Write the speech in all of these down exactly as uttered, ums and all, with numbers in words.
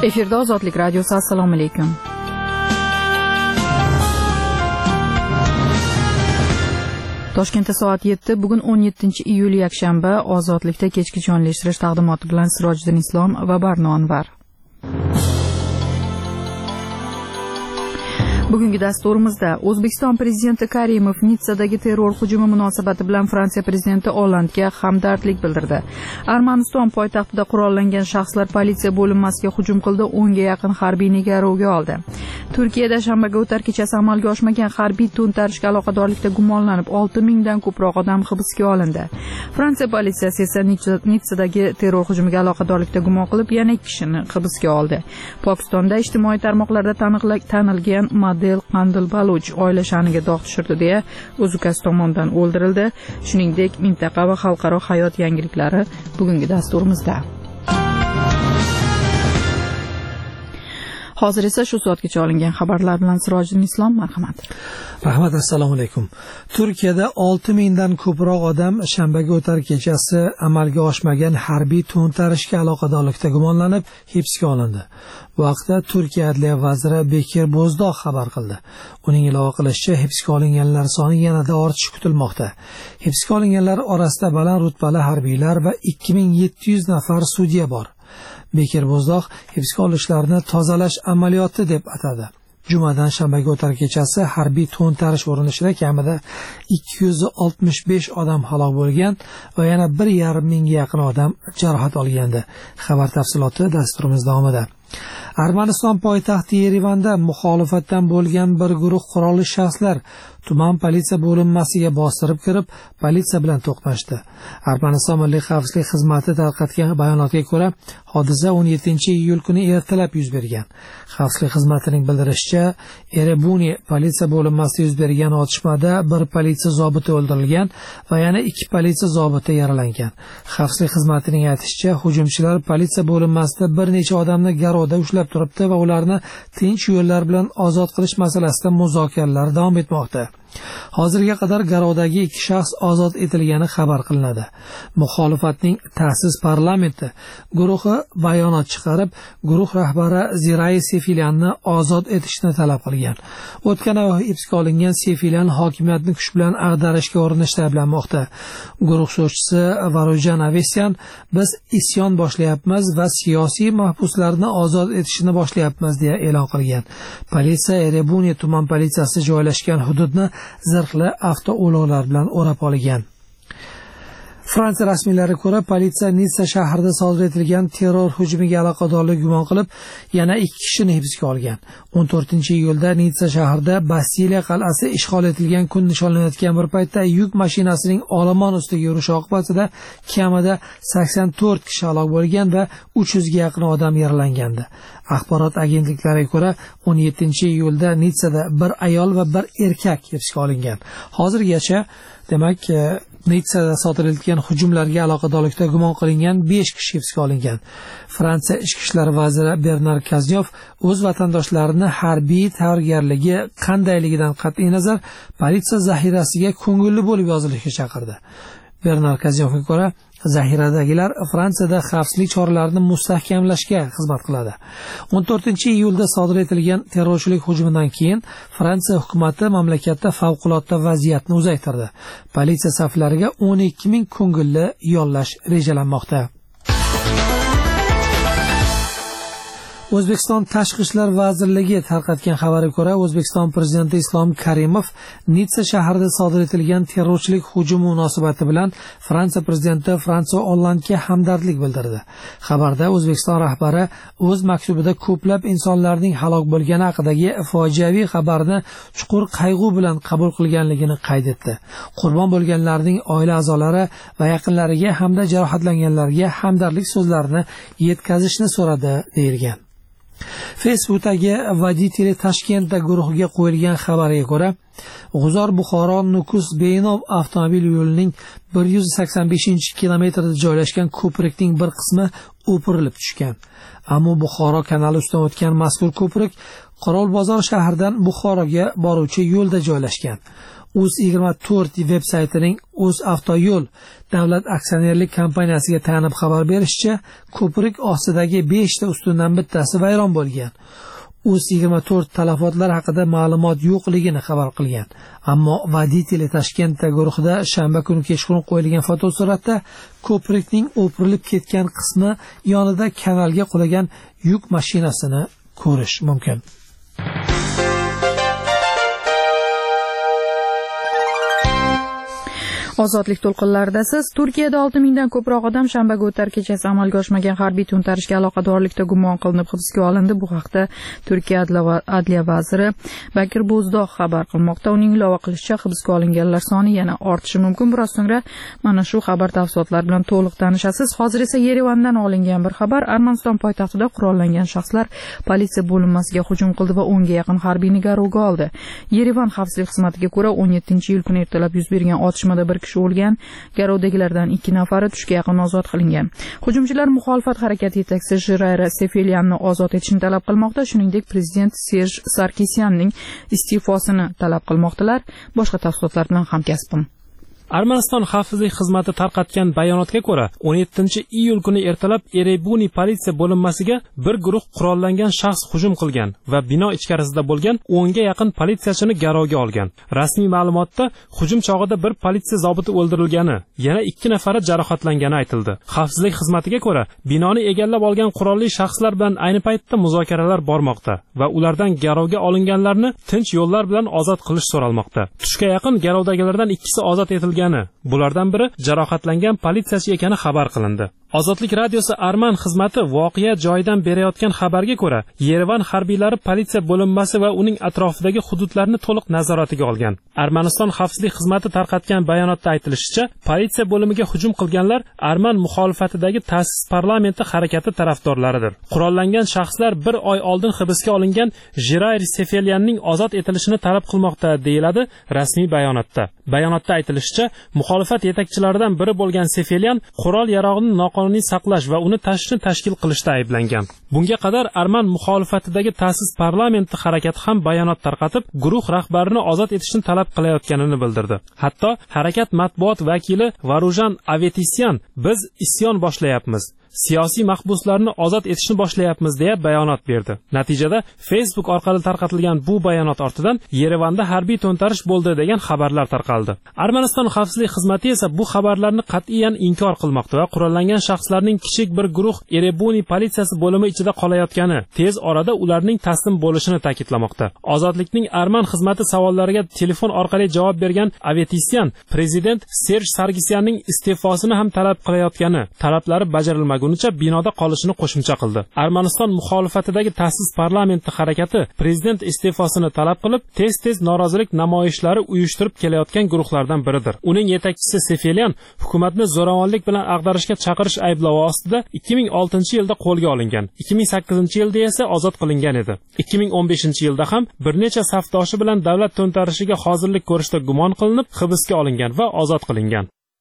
Efirda Ozodlik radiosi. Assalomu alaykum. Toshkentda soat yetti, bugun o'n yettinchi iyul yakshanba. Ozodlikda kechki jonli eshittirish taqdimoti bilan Sirojiddin Islom va Barno Anvar. Bugungi dasturimizda O'zbekiston prezidenti Karimov Nitsadagi terror hujumi munosabati bilan Fransiya prezidenti Ollandga hamdardlik bildirdi. Armaniston poytaxtida qurollangan shaxslar politsiya bo'linmasiga hujum qildi, o'nga yaqin harbiyni garovga oldi. Turkiyada shanbaga o'tar kechasi amalga oshmagan harbiy to'ntarishga aloqadorlikda gumonlanib olti mingdan ko'proq odam hibsga olindi. Fransiya politsiyasi esa Nitsadagi terror hujumiga aloqadorlikda gumon qilib yana ikki kishini hibsga oldi. Pokistonda ijtimoiy tarmoqlarda tanilgan Model Qandil Baluch oila sha'niga dog' tushirdi deya o'zukasi tomonidan o'ldirildi. Shuningdek, mintaqa va xalqaro hayot yangiliklari bugungi dasturimizda. Hozir esa shu soatgacha olingan xabarlar bilan Sirojiddin Islom, marhamat. Rahmat, assalomu alaykum. Turkiyada olti mingdan ko'proq odam shanbaga o'tar kechasi amalga oshmagan harbiy to'ntarishga aloqadorlikda gumonlanib hibsga olindi. Bu haqda Turkiya adliya vaziri Bekir Bo'zdoq xabar qildi. Uning ilova qilishicha, hibsga olinganlar soni yanada ortishi kutilmoqda. Hibsga olinganlar orasida baland rutbali harbiylar va ikki ming yetti yuz nafar sudya bor. Bekir Bo'zdoq hibsga olishlarni tozalash amaliyoti deb atadi. Jumadan shanbaga o'tar kechasi harbiy to'ntarish urinishida kamida ikki yuz oltmish besh odam halok bo'lgan va yana bir yarim mingga yaqin odam jarohat olgandi. Xabar tafsiloti dasturimiz davomida. Armaniston poytaxti Yerevanda muxolifatdan bo'lgan bir guruh qurolli shaxslar tuman politsiya bo'linmasiga bostirib kirib, politsiya bilan to'qnashdi. Armaniston Milliy xavfsizlik xizmati tarqatgan bayonotga ko'ra, hodisa o'n yettinchi iyul kuni ertalab yuz bergan. Xavfsizlik xizmatining bildirishicha, Erebuni politsiya bo'linmasida yuz bergan otishmada bir politsiya zobiti o'ldirilgan va yana ikki politsiya zobiti yaralangan. Xavfsizlik xizmatining aytishicha, hujumchilar politsiya bo'linmasida bir necha odamni garovda ushlab turibdi va ularni tinch yo'llar bilan ozod qilish masalasida muzokaralar davom etmoqda. Hozirga qadar garovdagi ikki shaxs ozod etilgani xabar qilinadi. Muxolifatning ta'sis parlamenti guruhi bayonot chiqarib, guruh rahbari Zirai Sefilyanni ozod etishni talab qilgan. O'tgan oy hibsga olingan Sefilyan hokimiyatni kuch bilan ag'darishga urinishda ayblanmoqda. Guruh so'zchisi Varujan Avesyan, biz isyon boshlayapmiz va siyosiy mahbuslarni ozod etishni boshlayapmiz deya e'lon qilgan. Politsiya Erebuni tuman politsiyasi joylashgan hududni zirhli avtoulovlar bilan o'rab olgan. Fransiya rasmiylariga ko'ra, politsiya Nitsa shahrida sodir etilgan terror hujumiga aloqadorlik gumon qilib, yana ikki kishini hibsga olgan. o'n to'rtinchi iyulda Nitsa shahrida Bastiliya qal'asi ishg'ol etilgan kun nishonlanayotgan bir paytda yuk mashinasining olomon ustiga yurishi oqibatida kamida sakson to'rt kishi halok bo'lgan va uch yuzga yaqin odam yaralangandi. Axborot agentliklariga ko'ra, o'n yettinchi iyulda Nitsada bir ayol va bir erkak hibsga olingan. Hozirgacha, demak, Nitsada sodir etilgan hujumlarga aloqadorlikda gumon qilingan besh kishi hibsga olingan. Fransiya ichki ishlar vaziri Bernard Cazeneuv o'z vatandoshlarini harbiy tayyorgarligi qandayligidan qat'iy nazar politsiya zaxirasiga ko'ngilli bo'lib yozilishga chaqirdi. Bernard Cazenevga ko'ra, zaxiradagilar Fransiyada xavfsizlik choralarini mustahkamlashga xizmat qiladi. o'n to'rtinchi iyulda sodir etilgan terrorchilik hujumidan keyin Fransiya hukumatı mamlakatda favqulodda vaziyatni uzaytirdi. Politsiya saflariga o'n ikki ming ko'ngilli yollash rejalanmoqda. O'zbekiston Tashqi ishlar vazirligi tarqatgan xabarga ko'ra, O'zbekiston prezidenti Islom Karimov Nitsa shahrida sodir etilgan terrorchilik hujumi munosabati bilan Fransiya prezidenti Fransuwa Ollandga hamdardlik bildirdi. Xabarda O'zbekiston rahbari o'z maktubida ko'plab insonlarning halok bo'lgani haqidagi fojiaviy xabarni chuqur qayg'u bilan qabul qilganligini qayd etdi. Qurbon bo'lganlarning oila a'zolari va yaqinlariga hamda jarohatlanganlarga hamdardlik so'zlarini yetkazishni so'radi deyilgan. Facebookdagi Voditeli Toshkentda guruhiga qo'yilgan xabarga ko'ra, G'uzor Buxoro Nukus Beynov avtomobil yo'lining bir yuz sakson beshinchi kilometrida joylashgan ko'prikning bir qismi o'pirilib tushgan. Ammo Buxoro kanali ustidan o'tgan mazkur ko'prik Qorovulbozor shahridan Buxoroga boruvchi yo'lda joylashgan. uz yigirma to'rt veb-saytining O'zavtoyo'l davlat aksionerlik kompaniyasiga tayanib xabar berishicha, ko'prik ostidagi beshta ustundan bittasi vayron bo'lgan. uz yigirma to'rt talafotlar haqida ma'lumot yo'qligini xabar qilgan. Ammo Voditeli Toshkentda guruhida shanba kuni kechqurun qo'yilgan fotosuratda ko'prikning o'pirilib ketgan qismi yonida kanalga qulagan yuk mashinasini ko'rish mumkin. Ozodlik to'lqinlarida siz Turkiyada olti mingdan ko'proq odam shanbaga o'tar kechasi amalga oshmagan harbiy to'ntarishga aloqadorlikda gumon qilinib hibsga olindi. Bu haqda Turkiya Adliya vaziri Bakir Bo'zdoq xabar qilmoqda. Uning ilova qilishicha, hibsga olinganlar soni yana ortishi mumkin. Biroz so'ngra mana shu xabar tafsilotlari bilan to'liq tanishasiz. Hozir esa Yerevandan olingan bir xabar. Armaniston poytaxtida qurollangan shaxslar politsiya bo'linmasiga hujum qildi va o'nga yaqin harbiyni garovga oldi. Yerevan xavfsizlik xizmatiga ko'ra, o'n yettinchi iyul kuni ertalab yuz bergan otishmada bir kishi o'lgan, garovdagilardan ikki nafari tushga yaqin ozod qilingan. Hujumchilar muxolifat harakati yetakchisi Jirayra Sefeliyanni ozod etishni talab qilmoqda, shuningdek prezident Serj Sarkisyanning iste'fosini talab qilmoqdalar. Boshqa tafsilotlar bilan hamkasbim Armaniston xavfsizlik xizmati tarqatgan bayonotga ko'ra, o'n yettinchi iyul kuni ertalab Erebuni politsiya bo'linmasiga bir guruh qurollangan shaxs hujum qilgan va bino ichkarisida bo'lgan o'nga yaqin politsiyachini garovga olgan. Rasmiy ma'lumotda hujum chog'ida bir politsiya zobiti o'ldirilgani, yana ikki nafari jarohatlangani aytildi. Xavfsizlik xizmatiga ko'ra, binoni egallab olgan qurolli shaxslar bilan ayni paytda muzokaralar bormoqda va ulardan garovga olinganlarni tinch yo'llar bilan ozod qilish so'ralmoqda. Tushga yaqin garovdagilardan ikkisi ozod etildi. Bulardan biri jarohatlangan politsiyachi ekani xabar qilindi. Ozodlik radiosi Arman xizmati voqea joyidan berayotgan xabarga ko'ra, Yerevan harbiylari politsiya bo'linmasi va uning atrofidagi hududlarni to'liq nazoratiga olgan. Armaniston xavfsizlik xizmati tarqatgan bayonotda aytilishicha, politsiya bo'limiga hujum qilganlar Arman muxolifatidagi ta'sis parlamenti harakati tarafdorlaridir. Qurollangan shaxslar bir oy oldin hibsga olingan Jirayr Sefeliyanning ozod etilishini talab qilmoqda, deyiladi rasmiy bayonotda. Bayonotda aytilishicha, muxolifat yetakchilaridan biri bo'lgan Sefeliyan qurol yarog'ini noqonuniy saqlash va uni tashishni tashkil qilishda ayblangan. Bunga qadar Arman muxolifatidagi ta'sis parlamenti harakati ham bayonot tarqatib, guruh rahbarini ozod etishni talab qilayotganini bildirdi. Hatto harakat matbuot vakili Varujan Avetisyan "Biz isyon boshlayapmiz. Siyosiy mahbuslarni ozod etishni boshlayapmiz" deya bayonot berdi. Natijada Facebook orqali tarqatilgan bu bayonot ortidan Yerevanda harbiy to'ntarish bo'ldi degan xabarlar tarqaldi. Armaniston xavfsizlik xizmati esa bu xabarlarni qat'iyan inkor qilmoqda va qurollangan shaxslarning kichik bir guruh Erebuni politsiyasi bo'limi ichida qolayotgani, tez orada ularning taslim bo'lishini ta'kidlamoqda. Ozodlikning Arman xizmati savollariga telefon orqali javob bergan Avetisyan, prezident Serj Sarkisyanning iste'fosini ham talab qilayotgani, talablari bajarilmagan Gunicha binoda qolishini qo'shimcha qildi. Armaniston muxolifatidagi ta'sis parlamenti harakati prezident iste'fosini talab qilib, tez-tez norozilik namoyishlari uyushtirib kelayotgan guruhlardan biridir. Uning yetakchisi Sefeliyan hukumatni zo'ravonlik bilan ag'darishga chaqirish ayblovi ostida ikki ming oltinchi yilda qo'lga olingan. ikki ming sakkizinchi yilda esa ozod qilingan edi. ikki ming o'n beshinchi yilda ham bir necha safdoshi bilan davlat to'ntarishiga hozirlik ko'rishda gumon qilinib, hibsga olingan va ozod qilingan.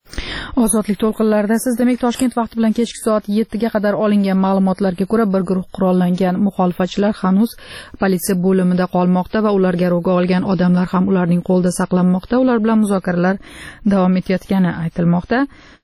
Ozodlik to'lqinlarida siz demak Toshkent vaqti bilan kechki soat yettiga qadar olingan ma'lumotlarga ko'ra bir guruh qurollangan muxolifatchilar hanuz politsiya bo'limida qolmoqda va ular garovga olgan odamlar ham ularning qo'lida saqlanmoqda. Ular bilan muzokaralar davom etayotgani aytilmoqda.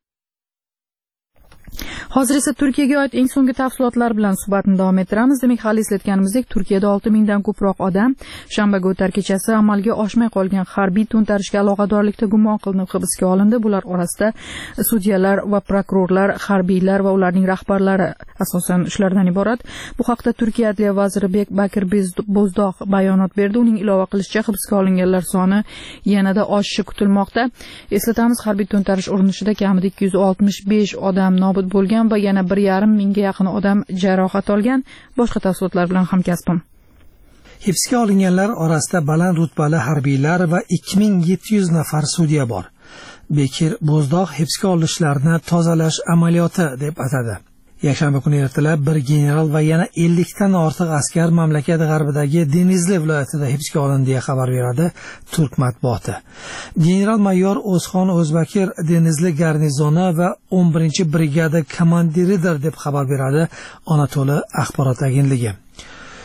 Hozir esa Turkiyaga oid eng so'nggi tafsilotlar bilan suhbatni davom ettiramiz. Demak, hali eslatganimizdek, Turkiyada olti mingdan ko'proq odam shanbaga o'tar kechasi amalga oshmay qolgan harbiy to'ntarishga aloqadorlikda gumon qilinib hibsga olindi. Bular orasida sudyalar va prokurorlar, harbiylar va ularning rahbarlari asosan shulardan iborat. Bu haqda Turkiya Adliya vaziri Bakir Bo'zdoq bayonot berdi. Uning ilova qilishicha, hibsga olinganlar soni yanada oshishi kutilmoqda. Eslatamiz, harbiy to'ntarish urinishida kamida ikki yuz oltmish besh odam nobud bo'lgan va yana bir yarim mingga yaqin odam jarohat olgan. Boshqa tafsilotlar bilan hamkasbim Hibsga olinganlar orasida baland rutbali harbiylar va ikki ming yetti yuz nafar sudya bor. Bekir Bo'zdoq hibsga olinishlarni tozalash amaliyoti deb atadi. Yakshanba kuni ertalab bir general va yana ellik dan ortiq askar mamlakat g'arbidagi Denizli viloyatida hibsga olindi deya xabar beradi Turk matbuoti. General-mayor O'zxon O'zbakir Denizli garnizoni va o'n birinchi brigada komandiridir deb xabar beradi Anatoli axborot agentligi.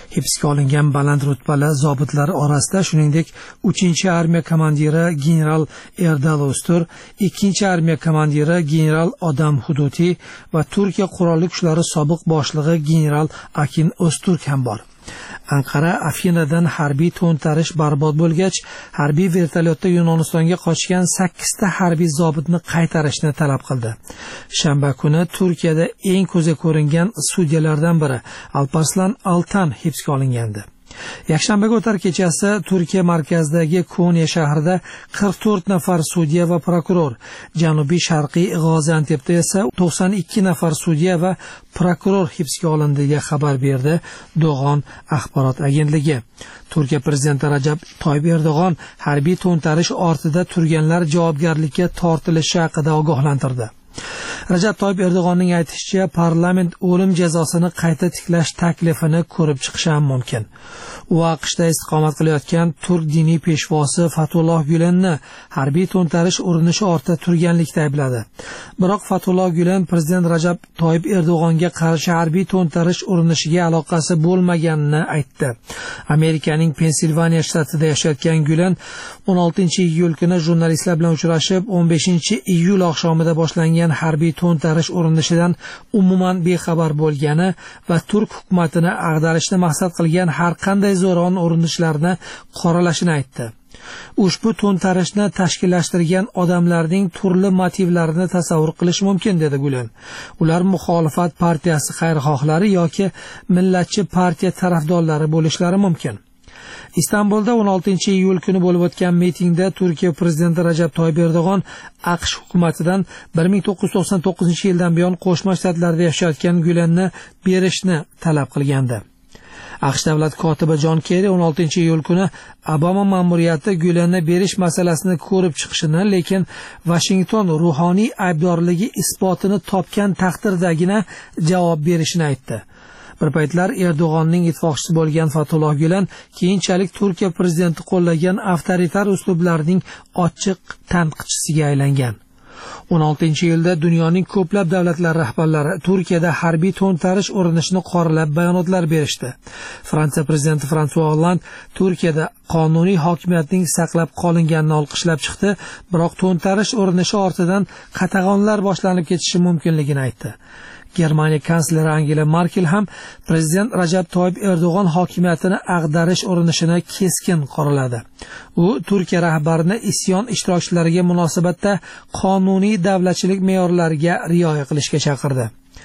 Hibsga olingan baland rutbali zobitlar orasida shuningdek uchinchi armiya komandiri general Erdal O'stur, ikkinchi armiya komandiri general Odam Huduti va Turkiya qurolli kuchlari sobiq boshlig'i general Akin O'sturk ham bor. Anqara Afinadan harbiy to'ntarish barbod bo'lgach, harbiy vertolyotda Yunonistonga qochgan sakkizta harbiy zobitni qaytarishni talab qildi. Shanba kuni Turkiyada eng ko'zga ko'ringan sudyalardan biri Alparslan Altan hibsga olingandi. Yakshanbaga o'tar kechasi Turkiya markazidagi Konya shahrida qirq to'rt nafar sudya va prokuror, janubiy sharqiy G'oziantepda esa to'qson ikki nafar sudya va prokuror hibsga olindi deya xabar berdi Do'g'on axborot agentligi. Turkiya prezidenti Rajab Toyyib Erdo'g'on harbiy to'ntarish ortida turganlar javobgarlikka tortilishi haqida ogohlantirdi. Rajab Toyyib Erdo'g'onning aytishicha, parlament o'lim jazosini qayta tiklash taklifini ko'rib chiqishi ham mumkin. U AQShda istiqomat qilayotgan turk diniy peshvosi Fatulloh Gulenni harbiy to'ntarish urinishi ortida turganlikda aybladi. Biroq Fatulloh Gulen prezident Rajab Toyyib Erdo'g'onga qarshi harbiy to'ntarish urinishiga aloqasi bo'lmaganini aytdi. Amerikaning Pensilvaniya shtatida yashayotgan Gulen o'n oltinchi iyul kuni jurnalistlar bilan uchrashib, o'n beshinchi iyul oqshomida boshlangan harbiy to'ntarish urinishidan umuman bexabar bo'lgani va turk hukumatini ag'darishni maqsad qilgan har qanday zo'ravon urinishlarni qoralashini aytdi. Ushbu to'ntarishni tashkillashtirgan odamlarning turli motivlarini tasavvur qilish mumkin, dedi Gulen. Ular muxolifat partiyasi xayrixohlari yoki millatchi partiya tarafdorlari bo'lishlari mumkin. Istanbulda o'n oltinchi iyul kuni bo'lib o'tgan mitingda Turkiya prezidenti Rajab Toyyib Erdo'g'on AQSh hukumatidan bir ming to'qqiz yuz to'qson to'qqizinchi yildan buyon Qo'shma Shtatlarda yashayotgan Gulenni berishni talab qilgandi. AQSh davlat kotibi Jon Kerri o'n oltinchi iyul kuni Obama ma'muriyati Gulenni berish masalasini ko'rib chiqishini, lekin Washington ruhoniy aybdorligi isbotini topgan taqdirdagina javob berishini aytdi. Bir paytlar Erdo'g'onning ittifoqchisi bo'lgan Fatulloh Gulen keyinchalik Turkiya prezidenti qo'llagan avtoritar uslublarning ochiq tanqidchisiga aylangan. o'n oltinchi yilda dunyoning ko'plab davlatlari rahbarlari Turkiyada harbiy to'ntarish urinishini qoralab bayonotlar berishdi. Fransiya prezidenti François Hollande Turkiyada qonuniy hokimiyatning saqlab qolinganini olqishlab chiqdi, biroq to'ntarish urinishi ortidan qatag'onlar boshlanib ketishi mumkinligini aytdi. Germaniya kansleri Angela Merkel ham prezident Rajab Toyyib Erdo'g'on hokimiyatini ag'darish urinishini keskin qoraladi. U Turkiya rahbarini isyon ishtirokchilariga munosabatda qonuniy davlatchilik me'yorlariga rioya qilishga chaqirdi.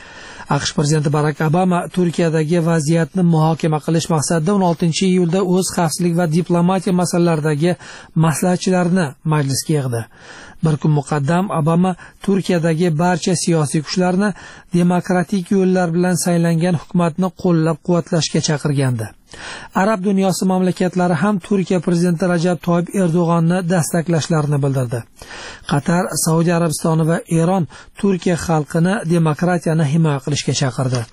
AQSh prezidenti Barack Obama Turkiyadagi vaziyatni muhokama qilish maqsadida o'n oltinchi iyulda o'z xavfsizlik va diplomatiya masalalaridagi maslahatchilarini majlisga yig'di. Bir kun muqaddam Obama Turkiyadagi barcha siyosiy kuchlarni demokratik yo'llar bilan saylangan hukumatni qo'llab-quvvatlashga chaqirgandi. Arab dunyosi mamlakatlari ham Turkiya prezidenti Rajab Toyyib Erdo'g'onni dastaklashlarini bildirdi. Qatar, Saudiya Arabistoni va Eron Turkiya xalqini demokratiyani himoya qilishga chaqirdi.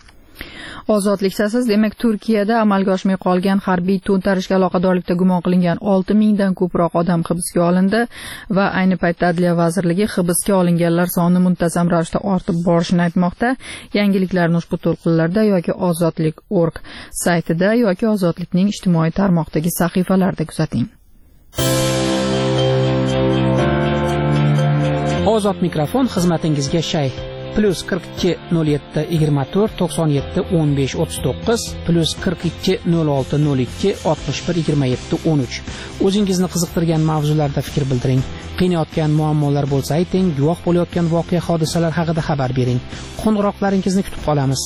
Ozodliksiz, demak Turkiyada amalga oshmay qolgan harbiy to'ntarishga aloqadorlikda gumon qilingan olti mingdan ko'proq odam hibsga olindi va ayni paytda Adliya vazirligi hibsga olinganlar soni muntazam ravishda ortib borishini aytmoqda. Yangiliklarni ushbu to'lqinlarda yoki ozodlik dot org saytida yoki Ozodlikning ijtimoiy tarmoqdagi sahifalarida kuzating. Ozod mikrofon xizmatingizga shay. Plus qirq ikki nol yetti yigirma to'rt to'qson yetti o'n besh o'ttiz to'qqiz plus qirq ikki nol olti nol ikki oltmish bir yigirma yetti o'n uch. O'zingizni qiziqtirgan mavzularda fikr bildiring. Qiynayotgan muammolar bo'lsa ayting, guvoh bo'layotgan voqea hodisalar haqida xabar bering. Qo'ng'iroqlaringizni kutib qolamiz.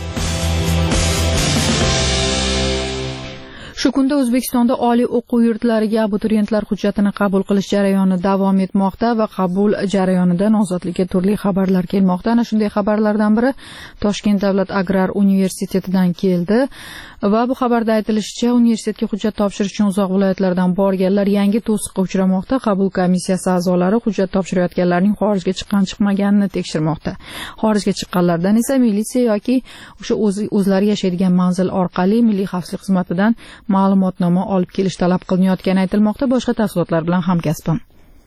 Shu kunda O'zbekistonda oliy o'quv yurtlariga abituriyentlar hujjatini qabul qilish jarayoni davom etmoqda va qabul jarayonidan ozodlikka turli xabarlar kelmoqda. Ana shunday xabarlardan biri Toshkent davlat agrar universitetidan keldi va bu xabarda aytilishicha, universitetga hujjat topshirish uchun uzoq viloyatlardan borganlar yangi to'siqqa uchramoqda. Qabul komissiyasi a'zolari hujjat topshirayotganlarning xorijga chiqqan-chiqmaganini tekshirmoqda. Xorijga chiqqanlardan esa militsiya yoki o'sha o'zlari yashaydigan manzil orqali Milliy xavfsizlik xizmatidan ma'lumotnoma olib kelish talab qilinayotgani aytilmoqda. Boshqa tafsilotlar bilan hamkasbim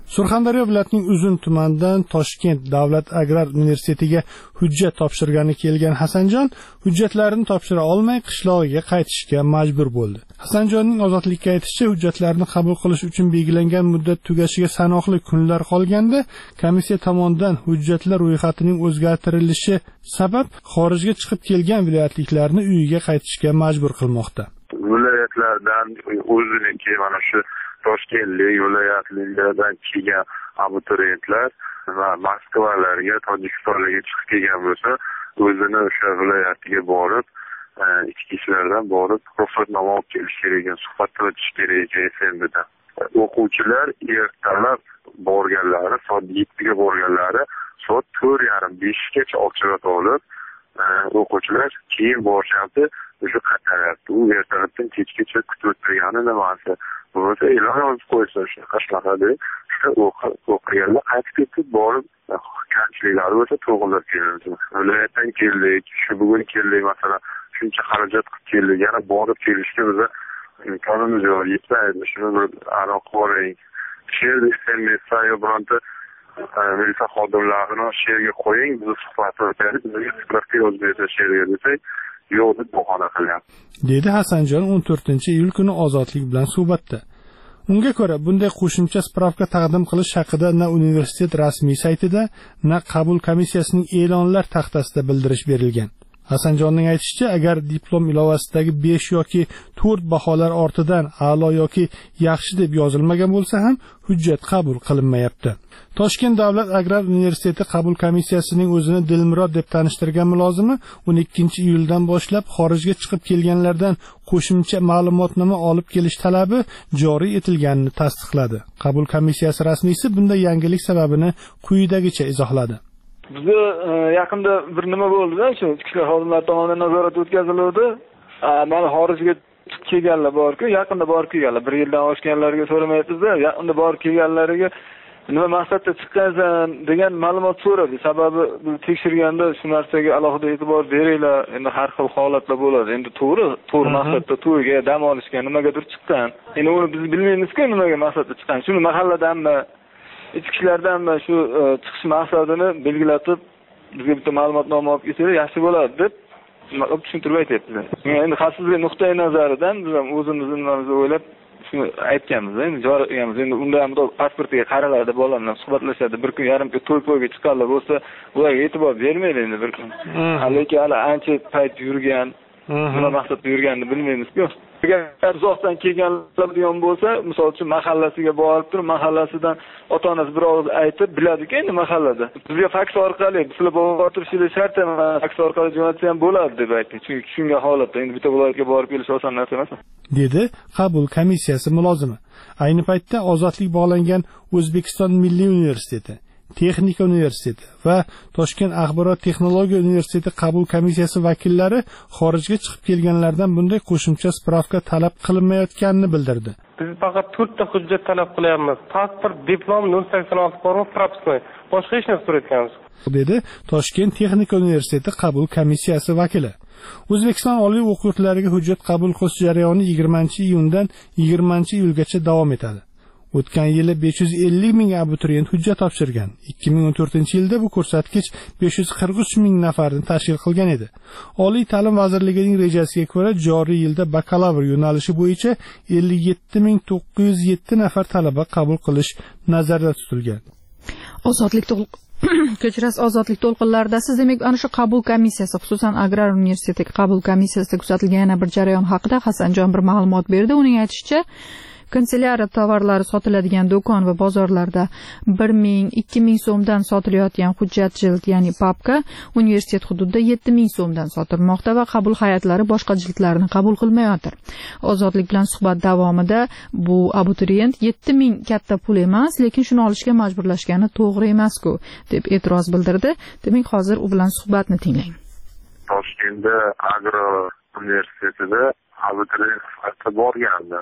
Surxondaryo viloyatining Uzun tumanidan Toshkent davlat agrar universitetiga hujjat topshirgani kelgan Hasanjon hujjatlarini topshira olmay qishlog'iga qaytishga majbur bo'ldi. Hasanjonning ozodlikka aytishicha, hujjatlarni qabul qilish uchun belgilangan muddat tugashiga sanoqli kunlar qolganda komissiya tomonidan hujjatlar ro'yxatining o'zgartirilishi sabab xorijga chiqib kelgan viloyatliklarni uyiga qaytishga majbur qilmoqda. Viloyatlardan o'ziniki mana shu Toshkentlik viloyatlardan kelgan abituriyentlar va Moskvalarga, Tojikistonlarga chiqib kelgan bo'lsa, o'zini o'sha viloyatiga borib, ichki ishlardan borib, ruxsatnoma olib kelish kerak ekan, suhbatda o'tish kerak ekan F M B'da. O'quvchilar ertalab borganlari, soat yettiga borganlari, soat to'rt yarim beshgacha ochiq olib, o'quvchilar keyin borishyapti, o'sha qataryapti. U ertalabdan kechgacha kutib o'tirgani nimasi? Bo'lsa e'lon olib qo'ysa shunaqa shunaqa deb, shu o'qiganlar qaytib ketib borib, kamchiliklari bo'lsa to'g'rilab keladi. Viloyatdan keldik, shu bugun keldik, masalan, shuncha xarajat qilib keldik, yana borib kelishga biza imkonimiz yo'q, yetmaydi. Shuni bir aniq ko'ring. She'rni istemasa yo bironta militsiya xodimlarini she'rga qo'ying, biz suhbat o'taylik, bizga spravka yozib bersa she'rga desak, yo'q deb bahona qilyapti. Dedi Hasanjon o'n to'rtinchi iyul kuni Ozodlik bilan suhbatda. Unga ko'ra, bunday qo'shimcha spravka taqdim qilish haqida na universitet rasmiy saytida, na qabul komissiyasining e'lonlar taxtasida bildirish berilgan. Hasanjonning aytishicha, agar diplom ilovasidagi besh yoki to'rt baholar ortidan a'lo yoki yaxshi deb yozilmagan bo'lsa ham, hujjat qabul qilinmayapti. Toshkent davlat agrar universiteti qabul komissiyasining o'zini Dilmurod deb tanishtirgan mulozimi o'n ikkinchi iyuldan boshlab xorijga chiqib kelganlardan qo'shimcha ma'lumotnoma olib kelish talabi joriy etilganini tasdiqladi. Qabul komissiyasi rasmiysi bunday yangilik sababini quyidagicha izohladi. Bizda yaqinda bir nima bo'ldi-da, shu ichki ishlar xodimlari tomonidan nazorat o'tkazildi. Mana xorijga chiqib kelganlar bor-ku, yaqinda borib kelganlar, bir yildan oshganlarga so'ramayapmiz-da, yaqinda borib kelganlariga nima maqsadda chiqqansan degan ma'lumot so'radi. Sababi tekshirganda shu narsaga alohida e'tibor beringlar. Endi har xil holatlar bo'ladi. Endi to'g'ri, to'g'ri maqsadda to'yga, dam olishga, nimagadir chiqqan. Endi uni biz bilmaymiz-ku, nimaga maqsadda chiqqan. Shuni mahalladanmi, ichki ishlardanmi shu chiqish maqsadini belgilatib, bizga bitta ma'lumotnoma olib kelsa yaxshi bo'ladi deb tushuntirib aytyapmiz. Endi xavfsizlik nuqtai nazaridan biz ham o'zimizni o'ylab shuni aytganmiz. Endi joriyamiz. Endi unda ham pasportiga qaraladi, bolalar bilan suhbatlashadi. Bir kun yarim kun to'y-poyga chiqqanlar bo'lsa, ularga e'tibor bermaydi endi bir kun. Lekin hali ancha payt yurgan, nima maqsadda yurganini bilmaymiz-ku. Agar uzoqdan kelganlar ham bo'lsa, misol uchun mahallasiga borib turib, mahallasidan ota-onasi bir og'iz aytib biladi-ku endi mahallada. Bizga faks orqali, sizlar borib turishingiz shart emas, faks orqali jo'natsa ham bo'ladi deb aytdik. Chunki tushungan holatda endi bitta viloyatga borib kelish oson narsa emas. Dedi qabul komissiyasi mulozimi. Ayni paytda ozodlik bog'langan O'zbekiston Milliy universiteti, Texnika universiteti va Toshkent axborot texnologiya universiteti qabul komissiyasi vakillari xorijga chiqib kelganlardan bunday qo'shimcha spravka talab qilinmayotganini bildirdi. Biz faqat to'rtta hujjat talab qilyapmiz. Pasport, diplom, nol sakson olti forma, propiska. Boshqa hech narsa so'rayotganmiz. Dedi Toshkent Texnika universiteti qabul komissiyasi vakili. O'zbekiston oliy o'quv yurtlariga hujjat qabul qilish jarayoni yigirmanchi iyundan yigirmanchi iyulgacha davom etadi. O'tgan yili besh yuz ellik ming abituriyent hujjat topshirgan. ikki ming o'n to'rtinchi yilda bu ko'rsatkich besh yuz qirq uch ming nafarni tashkil qilgan edi. Oliy ta'lim vazirligining rejasiga ko'ra, joriy yilda bakalavr yo'nalishi bo'yicha ellik yetti ming to'qqiz yuz yetti nafar talaba qabul qilish nazarda tutilgan. Ozodlik Kechirasiz, ozodlik to'lqinlarida siz demak ana shu qabul komissiyasi, xususan agrar universiteti qabul komissiyasida kuzatilgan yana bir jarayon haqida Hasanjon bir ma'lumot berdi. Uning aytishicha, kanselyariya tovarlari sotiladigan do'kon va bozorlarda bir ming, ikki ming so'mdan sotilayotgan hujjat jild, ya'ni papka, universitet hududida yetti ming so'mdan sotilmoqda va qabul hayotlari boshqa jildlarni qabul qilmayotir. Ozodlik bilan suhbat davomida bu abituriyent yetti ming katta pul emas, lekin shuni olishga majburlashgani to'g'ri emas-ku deb e'tiroz bildirdi. Demak, hozir u bilan suhbatni tinglang. Toshkentda agro universitetida abituriyent sifatida borgandi.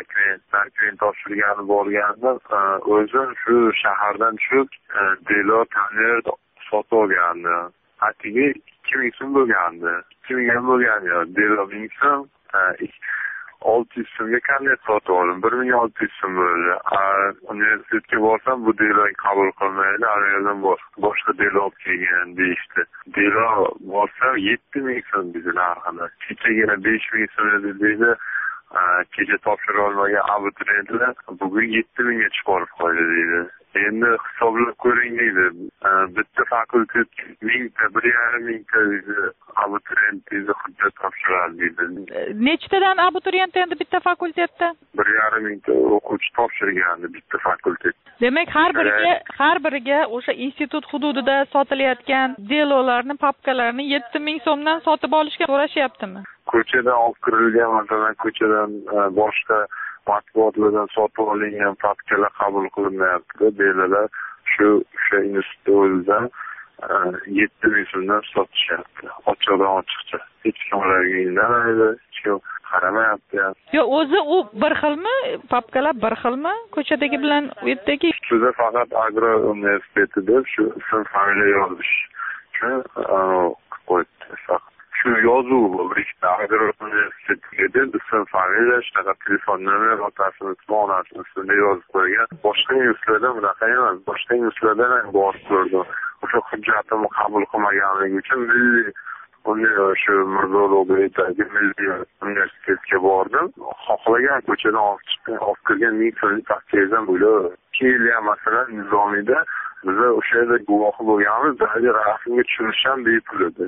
Takvin topshirgani bo'lganda o'zim shu shahardan tushib delo tanir sotib olgandi. Atigi ikki ming so'm bo'lgandi. ikki ming ham bo'lgan yo, delo ming so'm, olti yuz so'mga karnet sotib oldim. bir ming olti yuz so'm bo'ldi. Universitetga borsam bu deloni qabul qilmaydi. Ayoldan boshqa delo olib kelgan deyishdi. Delo borsam yetti ming so'm dedi narxini. Kechagina besh ming so'm dedi. Kecha topshira olmagan abituriyentlar bugun yetti mingga chiqarib qo'ydi deydi. Endi hisoblab ko'ring deydi. Bitta fakultet mingta, bir yarim mingta abituriyent hujjat topshiradi deydi. Nechtadan abituriyent endi bitta fakultetda? Bir yarim mingta o'quvchi topshirgandi bitta fakultet. Demak, har biriga har biriga o'sha institut hududida sotilayotgan delolarni, papkalarni yetti ming so'mdan sotib olishga so'rashyaptimi? Ko'chadan olib kirilgan, masalan, ko'chadan boshqa matbuotlardan sotib olingan papkalar qabul qilinmayapti. Belalar shu o'sha institut o'zidan yetti ming so'mdan sotishyapti. Ochiqdan ochiqcha. Hech kim ularga indamaydi, hech kim qaramayapti. Yo, o'zi u bir xilmi? Papkalar bir xilmi? Ko'chadagi bilan u yerdagi? Ustida faqat Agro universiteti deb shu ism familiya yozish uchun qo'yibdi. Shu yozuv bir ikkita Agro universitetiga deb ism familiya, shunaqa telefon nomer, otasini ismi, onasini ismini yozib qo'ygan. Boshqa universitetlarda bunaqa emas. Boshqa universitetlarda ham borib ko'rdim. O'sha hujjatimni qabul qilmaganligi uchun milliy shu Mirzo-Ulug'bekdagi milliy universitetga bordim. Xohlagan ko'chadan olib chiqqan, olib kirgan ming so'mlik pakkajdan bo'lib, keyin masalan Nizomiyda biz o'sha yerda guvohi bo'lganmiz, daryo rasmga tushirish ham bepul edi.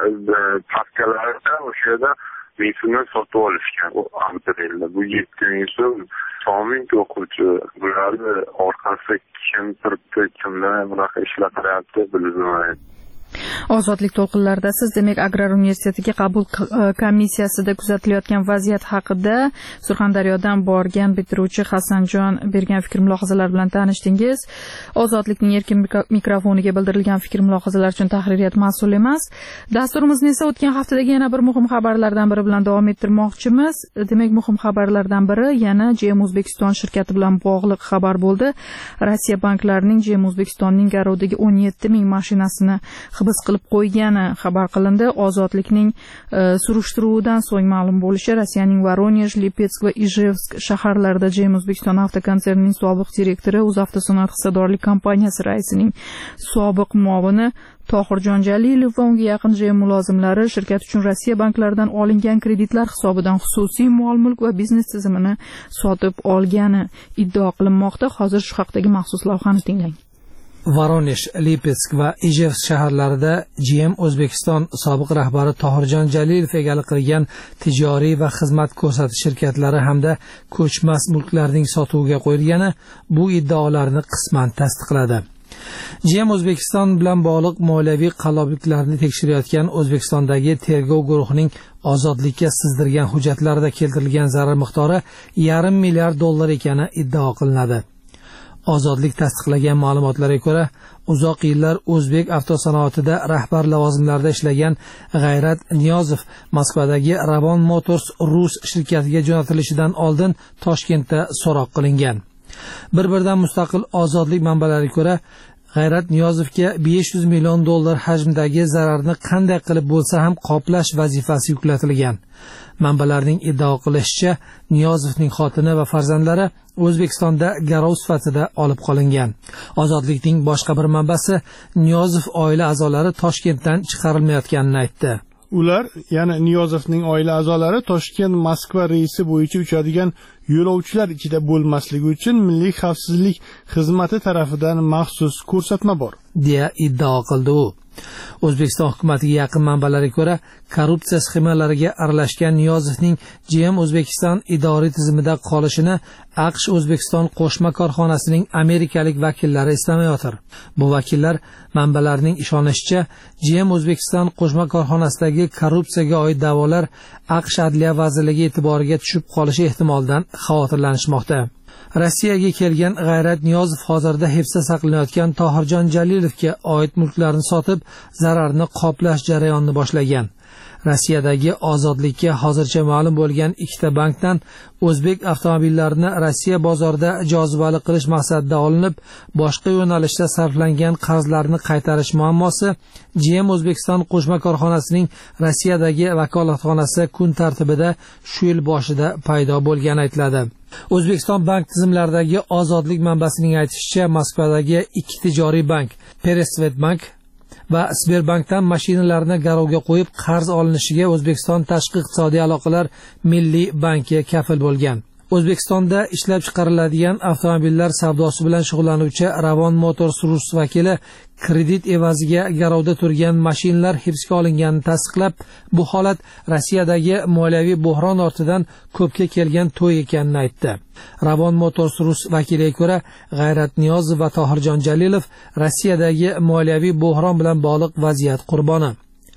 Pakkalarni o'sha yerda ming so'mdan sotib olishgan abituriyentlar. Bu yetti ming so'm ming o'quvchi. Bularni orqasida kim turibdi, kimlar bunaqa ishlar qilyapti bilmayman. Ozodlik to'lqinlarida siz demak Agrar universitetiga qabul komissiyasida kuzatilayotgan vaziyat haqida Surxondaryodan borgan bitiruvchi Hasanjon bergan fikr mulohazalar bilan tanishdingiz. Ozodlikning erkin mikrofoniga bildirilgan fikr mulohazalar uchun tahririyat mas'ul emas. Dasturimizni esa o'tgan haftadagi yana bir muhim xabarlardan biri bilan davom ettirmoqchimiz. Demak, muhim xabarlardan biri yana J M O'zbekiston shirkati bilan bog'liq xabar bo'ldi. Rossiya banklarining J M O'zbekistonning garovdagi o'n yetti ming mashinasini hibs qilib qo'ygani xabar qilindi. Ozodlikning e, surishtiruvidan so'ng ma'lum bo'lishicha, Rossiyaning Voronej, Lipetsk va Ijevsk shaharlarida J M O'zbekiston avtokonsernining sobiq direktori, O'zavtosanoat hissadorlik kompaniyasi raisining sobiq muovini Tohirjon Jalilov va unga yaqin J M mulozimlari shirkat uchun Rossiya banklaridan olingan kreditlar hisobidan xususiy mol-mulk va biznes tizimini sotib olgani iddao qilinmoqda. Hozir shu haqdagi maxsus lavhani tinglang. Voronej, Lipetsk va Ijevsk shaharlarida J M O'zbekiston sobiq rahbari Tohirjon Jalilov egalik qilgan tijoriy va xizmat ko'rsatish shirkatlari hamda ko'chmas mulklarning sotuviga qo'yilgani bu iddaolarni qisman tasdiqladi. J M O'zbekiston bilan bog'liq moliyaviy qallobliklarni tekshirayotgan O'zbekistondagi tergov guruhining ozodlikka sizdirgan hujjatlarida keltirilgan zarar miqdori yarim milliard dollar ekani iddao qilinadi. Ozodlik tasdiqlagan ma'lumotlarga ko'ra, uzoq yillar o'zbek avtosanoatida rahbar lavozimlarida ishlagan G'ayrat Niyozov Moskvadagi Ravon Motors Rus shirkatiga jo'natilishidan oldin Toshkentda so'roq qilingan. Bir-biridan mustaqil ozodlik manbalariga ko'ra, G'ayrat Niyozovga besh yuz million dollar hajmdagi zararni qanday qilib bo'lsa ham qoplash vazifasi yuklatilgan. Manbalarning iddao qilishicha, Niyozovning xotini va farzandlari O'zbekistonda garov sifatida olib qolingan. Ozodlikning boshqa bir manbasi Niyozov oila a'zolari Toshkentdan chiqarilmayotganini aytdi. Ular, ya'ni Niyozovning oila a'zolari Toshkent Moskva reysi bo'yicha uchadigan yo'lovchilar ichida bo'lmasligi uchun Milliy xavfsizlik xizmati tomonidan maxsus ko'rsatma bor, deya iddao qildi u. O'zbekiston hukumatiga yaqin manbalarga ko'ra, korrupsiya sxemalariga aralashgan Niyozovning J M O'zbekiston idoriy tizimida qolishini AQSh O'zbekiston qo'shma korxonasining amerikalik vakillari istamayotir. Bu vakillar manbalarning ishonishicha, J M O'zbekiston qo'shma korxonasidagi korrupsiyaga oid da'volar AQSh Adliya vazirligi e'tiboriga tushib qolishi ehtimolidan xavotirlanishmoqda. Rossiyaga kelgan G'ayrat Niyozov hozirda hibsda saqlanayotgan Tohirjon Jalilovga oid mulklarni sotib, zararni qoplash jarayonini boshlagan. Rossiyadagi ozodlikka hozircha ma'lum bo'lgan ikkita bankdan o'zbek avtomobillarini Rossiya bozorida jozibali qilish maqsadida olinib, boshqa yo'nalishda sarflangan qarzlarni qaytarish muammosi G M O'zbekiston qo'shma korxonasining Rossiyadagi vakolatxonasi kun tartibida shu yil boshida paydo bo'lgani aytiladi. O'zbekiston bank tizimlaridagi ozodlik manbasining aytishicha, Moskvadagi ikki tijoriy bank, Peresvetbank va Sberbankdan mashinalarni garovga qo'yib qarz olinishiga O'zbekiston Tashqi iqtisodiy aloqalar milliy banki kafil bo'lgan. O'zbekistonda ishlab chiqariladigan avtomobillar savdosi bilan shug'ullanuvchi Ravon Motors Rus vakili kredit evaziga garovda turgan mashinalar hibsga olinganini tasdiqlab, bu holat Rossiyadagi moliyaviy bo'hron ortidan ko'pga kelgan to'y ekanini aytdi. Ravon Motors Rus vakiliga ko'ra, G'ayrat Niyozov va Tohirjon Jalilov Rossiyadagi moliyaviy bo'hron bilan bog'liq vaziyat qurboni.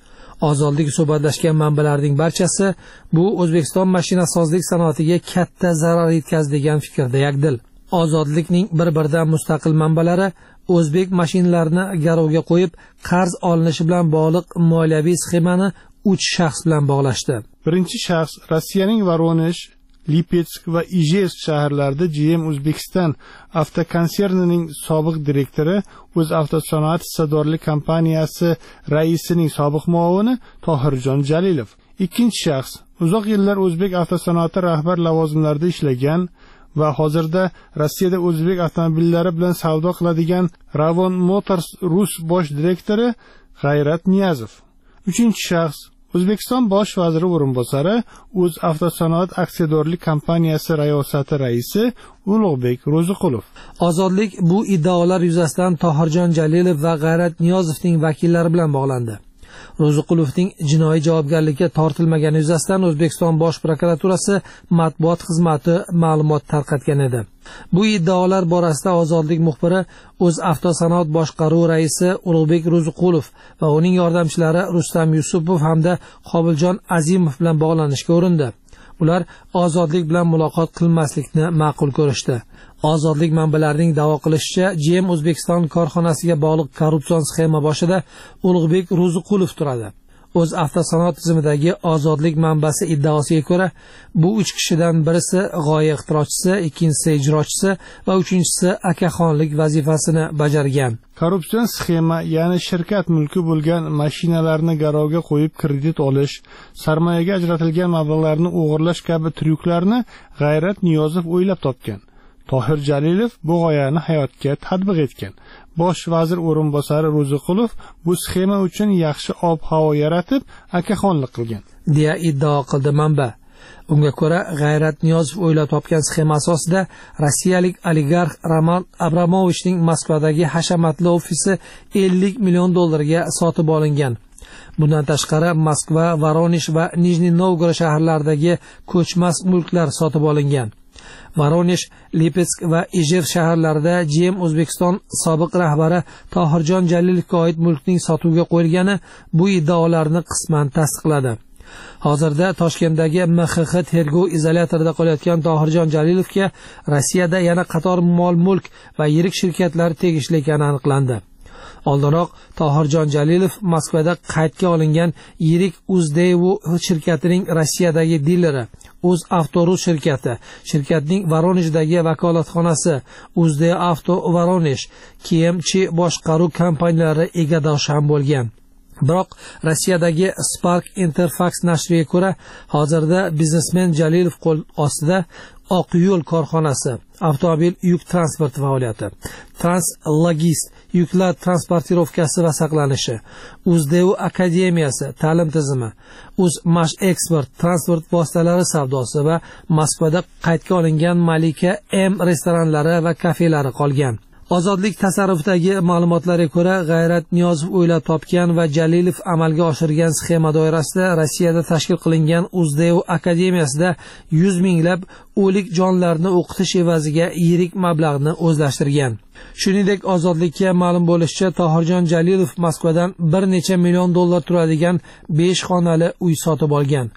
Ozodlik suhbatlashgan manbalarning barchasi bu O'zbekiston mashinasozlik sanoatiga katta zarar yetkazdi degan fikrda yakdil. Ozodlikning bir-biridan mustaqil manbalari o'zbek mashinalarini garovga qo'yib qarz olinishi bilan bog'liq moliyaviy sxemani uch shaxs bilan bog'lashdi. Birinchi shaxs Rossiyaning Voronezh, Lipetsk va Ijevsk shaharlarida G M O'zbekiston avtokonsernining sobiq direktori, O'z avtosanoat hissadorlik kompaniyasi raisining sobiq muovini Tohirjon Jalilov. Ikkinchi shaxs uzoq yillar o'zbek avtosanoati rahbar lavozimlarida ishlagan va hozirda Rossiyada o'zbek avtomobillari bilan savdo qiladigan Ravon Motors Rus bosh direktori G'ayrat Niyozov. Uchinchi shaxs O'zbekiston bosh vaziri o'rinbosari, O'z avtosanoat aksiyadorlik kompaniyasi rayosati raisi Ulug'bek Ro'ziqulov. Ozodlik bu iddaolar yuzasidan Tohirjon Jalilov va G'ayrat Niyozovning vakillari bilan bog'landi. Ro'ziqulovning jinoiy javobgarlikka tortilmagani yuzasidan O'zbekiston bosh prokuraturasi matbuot xizmati ma'lumot tarqatgan edi. Bu iddaolar borasida Ozodlik muxbiri O'z avtosanoat boshqaruvi raisi Ulug'bek Ro'ziqulov va uning yordamchilari Rustam Yusupov hamda Qobiljon Azimov bilan bog'lanishga urindi. Ular Ozodlik bilan muloqot qilmaslikni ma'qul ko'rishdi. Ozodlik manbalarining da'vo qilishicha, G M O'zbekiston korxonasiga bog'liq korrupsion sxema boshida Ulug'bek Ro'ziqulov turadi. O'z avtosanoat tizimidagi Ozodlik manbasi iddaosiga ko'ra, bu uch kishidan birisi g'oya ixtirochisi, ikkinchisi ijrochisi va uchinchisi akaxonlik vazifasini bajargan. Korrupsion sxema, ya'ni shirkat mulki bo'lgan mashinalarni garovga qo'yib kredit olish, sarmoyaga ajratilgan mablag'larni o'g'irlash kabi tryuklarni G'ayrat Niyozov o'ylab topgan. Tohir Jalilov bu g'oyani hayotga tatbiq etgan. Bosh vazir o'rinbosari Ro'ziqulov bu sxema uchun yaxshi ob-havo yaratib, akaxonlik qilgan, deya iddao qildi manba. Unga ko'ra, G'ayrat Niyozov o'ylab topgan sxema asosida rossiyalik oligarx Roman Abramovichning Moskvadagi hashamatli ofisi ellik million dollarga sotib olingan. Bundan tashqari Moskva, Voronezh va Nijniy Novgorod shaharlaridagi ko'chmas mulklar sotib olingan. Voronezh, Lipetsk va Ijevsk shaharlarida G M O'zbekiston sobiq rahbari Tohirjon Jalilovga oid mulkning sotuvga qo'yilgani bu iddaolarni qisman tasdiqladi. Hozirda Toshkentdagi M X X tergov izolyatorida qolayotgan Tohirjon Jalilovga Rossiyada yana qator mol-mulk va yirik shirkatlar tegishli ekani aniqlandi. Oldinroq Tohirjon Jalilov Moskvada qaydga olingan yirik Uzdeevo shirkatining Rossiyadagi dileri, O'z Avtorus shirkati, shirkatning Voronejdagi vakolatxonasi, Uzdeo Avto Voronezh, K M C boshqaruv kompaniyalari egadoshi ham bo'lgan. Biroq Rossiyadagi Spark Interfax nashriga ko'ra, hozirda biznesmen Jalilov qo'l ostida Oq yo'l korxonasi, avtomobil yuk transport faoliyati, Translogist yuklar transportirovkasi va saqlanishi, Uzdeo akademiyasi ta'lim tizimi, Uzmash eksport transport vositalari savdosi va Moskvada qaydga olingan Malika M restoranlari va kafelari qolgan. Ozodlik tasarrufidagi ma'lumotlarga ko'ra, G'ayrat Niyozov o'ylab topgan va Jalilov amalga oshirgan sxema doirasida Rossiyada tashkil qilingan Uzdeo akademiyasida yuz minglab o'lik jonlarni o'qitish evaziga yirik mablag'ni o'zlashtirgan. Shuningdek, Ozodlikka ma'lum bo'lishicha, Tohirjon Jalilov Moskvadan bir necha million dollar turadigan besh xonali uy sotib olgan.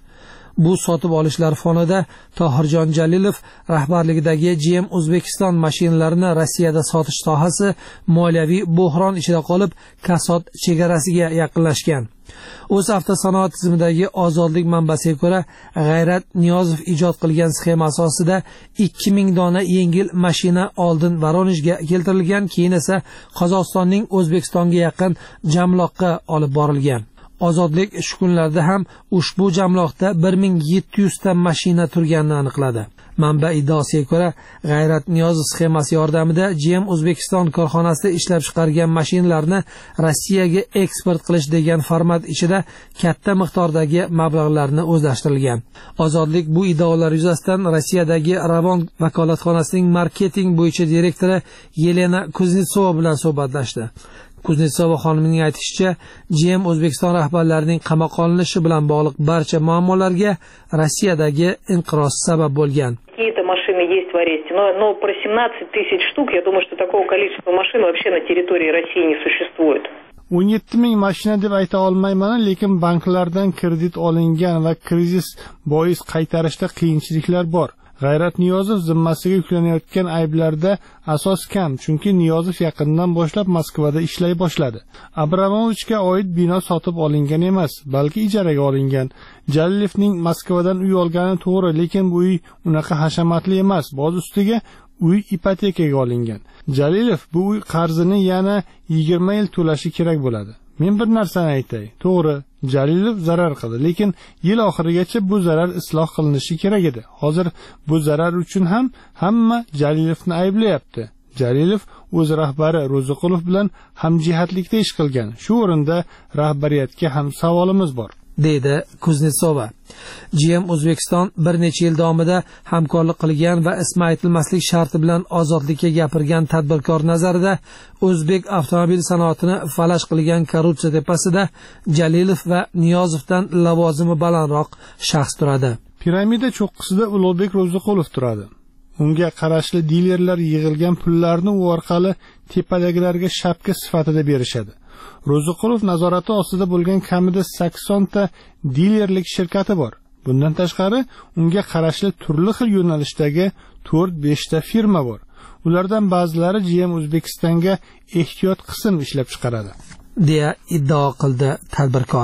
Bu sotib olishlar fonida Tohirjon Jalilov rahbarligidagi G M O'zbekiston mashinalarini Rossiyada sotish sohasi moliyaviy bo'hron ichida qolib, kasod chegarasiga yaqinlashgan. O'z avtosanoat tizimidagi ozodlik manbasiga ko'ra, G'ayrat Niyozov ijod qilgan sxema asosida ikki ming dona yengil mashina oldin Voronejga keltirilgan, keyin esa Qozog'istonning O'zbekistonga yaqin Jamloqqa olib borilgan. Ozodlik shu kunlarda ham ushbu jamloqda bir ming yetti yuz ta mashina turganini aniqladi. Manba iddaosiga ko'ra, G'ayrat Niyozov sxemasi yordamida G M O'zbekiston korxonasida ishlab chiqargan mashinalarni Rossiyaga eksport qilish degan format ichida katta miqdordagi mablag'larni o'zlashtirilgan. Ozodlik bu iddaolar yuzasidan Rossiyadagi Ravon vakolatxonasining marketing bo'yicha direktori Yelena Kuznetsova bilan suhbatlashdi. Kuznetsova xonimning aytishicha, G M O'zbekiston rahbarlarining qamoqqa olinishi bilan bog'liq barcha muammolarga Rossiyadagi inqiroz sabab bo'lgan. Какие-то машины есть в аресте, но, но про семнадцать тысяч штук, я думаю, что такого количества машин вообще на территории России не существует. o'n yetti ming mashina deb ayta olmayman, lekin banklardan kredit olingan va krizis bois qaytarishda qiyinchiliklar bor. G'ayrat Niyozov zimmasiga yuklanayotgan ayblarda asos kam, chunki Niyozov yaqindan boshlab Moskvada ishlay boshladi. Abramovichga oid bino sotib olingan emas, balki ijaraga olingan. Jalilovning Moskvadan uy olgani to'g'ri, lekin bu uy unaqa hashamatli emas. Boz ustiga uy ipotekaga olingan. Jalilov bu uy qarzini yana yigirma yil to'lashi kerak bo'ladi. Men bir narsani aytay. To'g'ri, Jalilov zarar qildi, lekin yil oxirigacha bu zarar isloh qilinishi kerak edi. Hozir bu zarar uchun ham hamma Jalilovni ayblayapti. Jalilov o'z rahbari Ro'ziqulov bilan hamjihatlikda ish qilgan. Shu o'rinda rahbariyatga ham savolimiz bor, deydi Kuznetsova. G M O'zbekiston bir necha yil davomida hamkorlik qilgan va ismi aytilmaslik sharti bilan ozodlikka gapirgan tadbirkor nazarida o'zbek avtomobil sanoatini falash qilgan korrupsiya tepasida Jalilov va Niyozovdan lavozimi balandroq shaxs turadi. Piramida cho'qqisida Ulug'bek Ro'ziqulov turadi. Unga qarashli dilerlar yig'ilgan pullarni u orqali tepadagilarga shapka sifatida berishadi. Ro'ziqulov nazorati ostida bo'lgan kamida sakson ta dilerlik shirkati bor. Bundan tashqari, unga qarashli turli xil yo'nalishdagi to'rt besh ta firma bor. Ulardan ba'zilari G M O'zbekistonga ehtiyot qism ishlab chiqaradi, deya iddao qildi tadbirkor.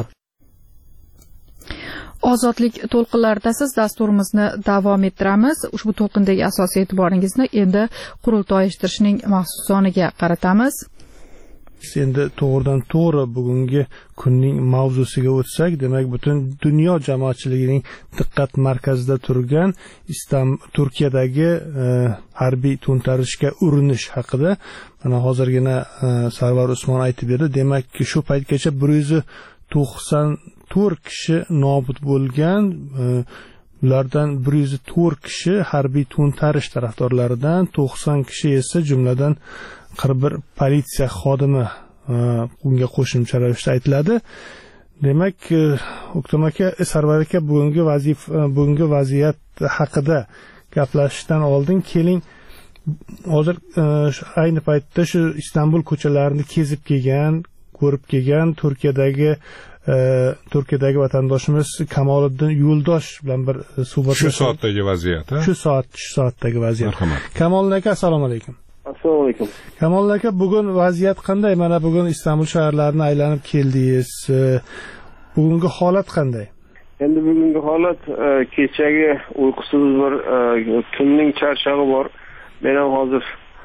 Ozodlik to'lqinlarida siz dasturimizni davom ettiramiz. Ushbu to'lqindagi asosiy e'tiboringizni endi qurultoy uyushtirishning maxsus soniga qaratamiz. Endi to'g'ridan to'g'ri bugungi kunning mavzusiga o'tsak, demak butun dunyo jamoatchiligining diqqat markazida turgan Istanbul Turkiyadagi e, harbiy to'ntarishga urinish haqida mana hozirgina e, Sarvar Usmon aytib berdi. Demakki, shu paytgacha bir yuz to'qson to'rt kishi nobud bo'lgan, e, ulardan bir yuz to'rt kishi harbiy to'ntarish tarafdorlaridan, to'qson kishi esa jumladan qirq bir politsiya xodimi unga qo'shimcha ravishda aytiladi. Demak, O'ktam aka, Sarvar aka bugungi vazif bugungi vaziyat haqida gaplashishdan oldin keling, hozir ayni paytda shu Istanbul ko'chalarini kezib kelgan, ko'rib kelgan Turkiyadagi Turkiyadagi vatandoshimiz Kamoliddin Yo'ldosh bilan bir suhbatlashdik. Shu soatdagi vaziyat, ha? Shu soat, shu soatdagi vaziyat. Marhamat. Kamoliddin aka, assalomu alaykum. Assalomu alaykum. Kamol aka, bugun vaziyat qanday? Mana bugun Istanbul shaharlarini aylanib keldingiz. Bugungi holat qanday? Endi bugungi holat kechagi uyqusiz bir kunning charchog'i bor. Men ham hozir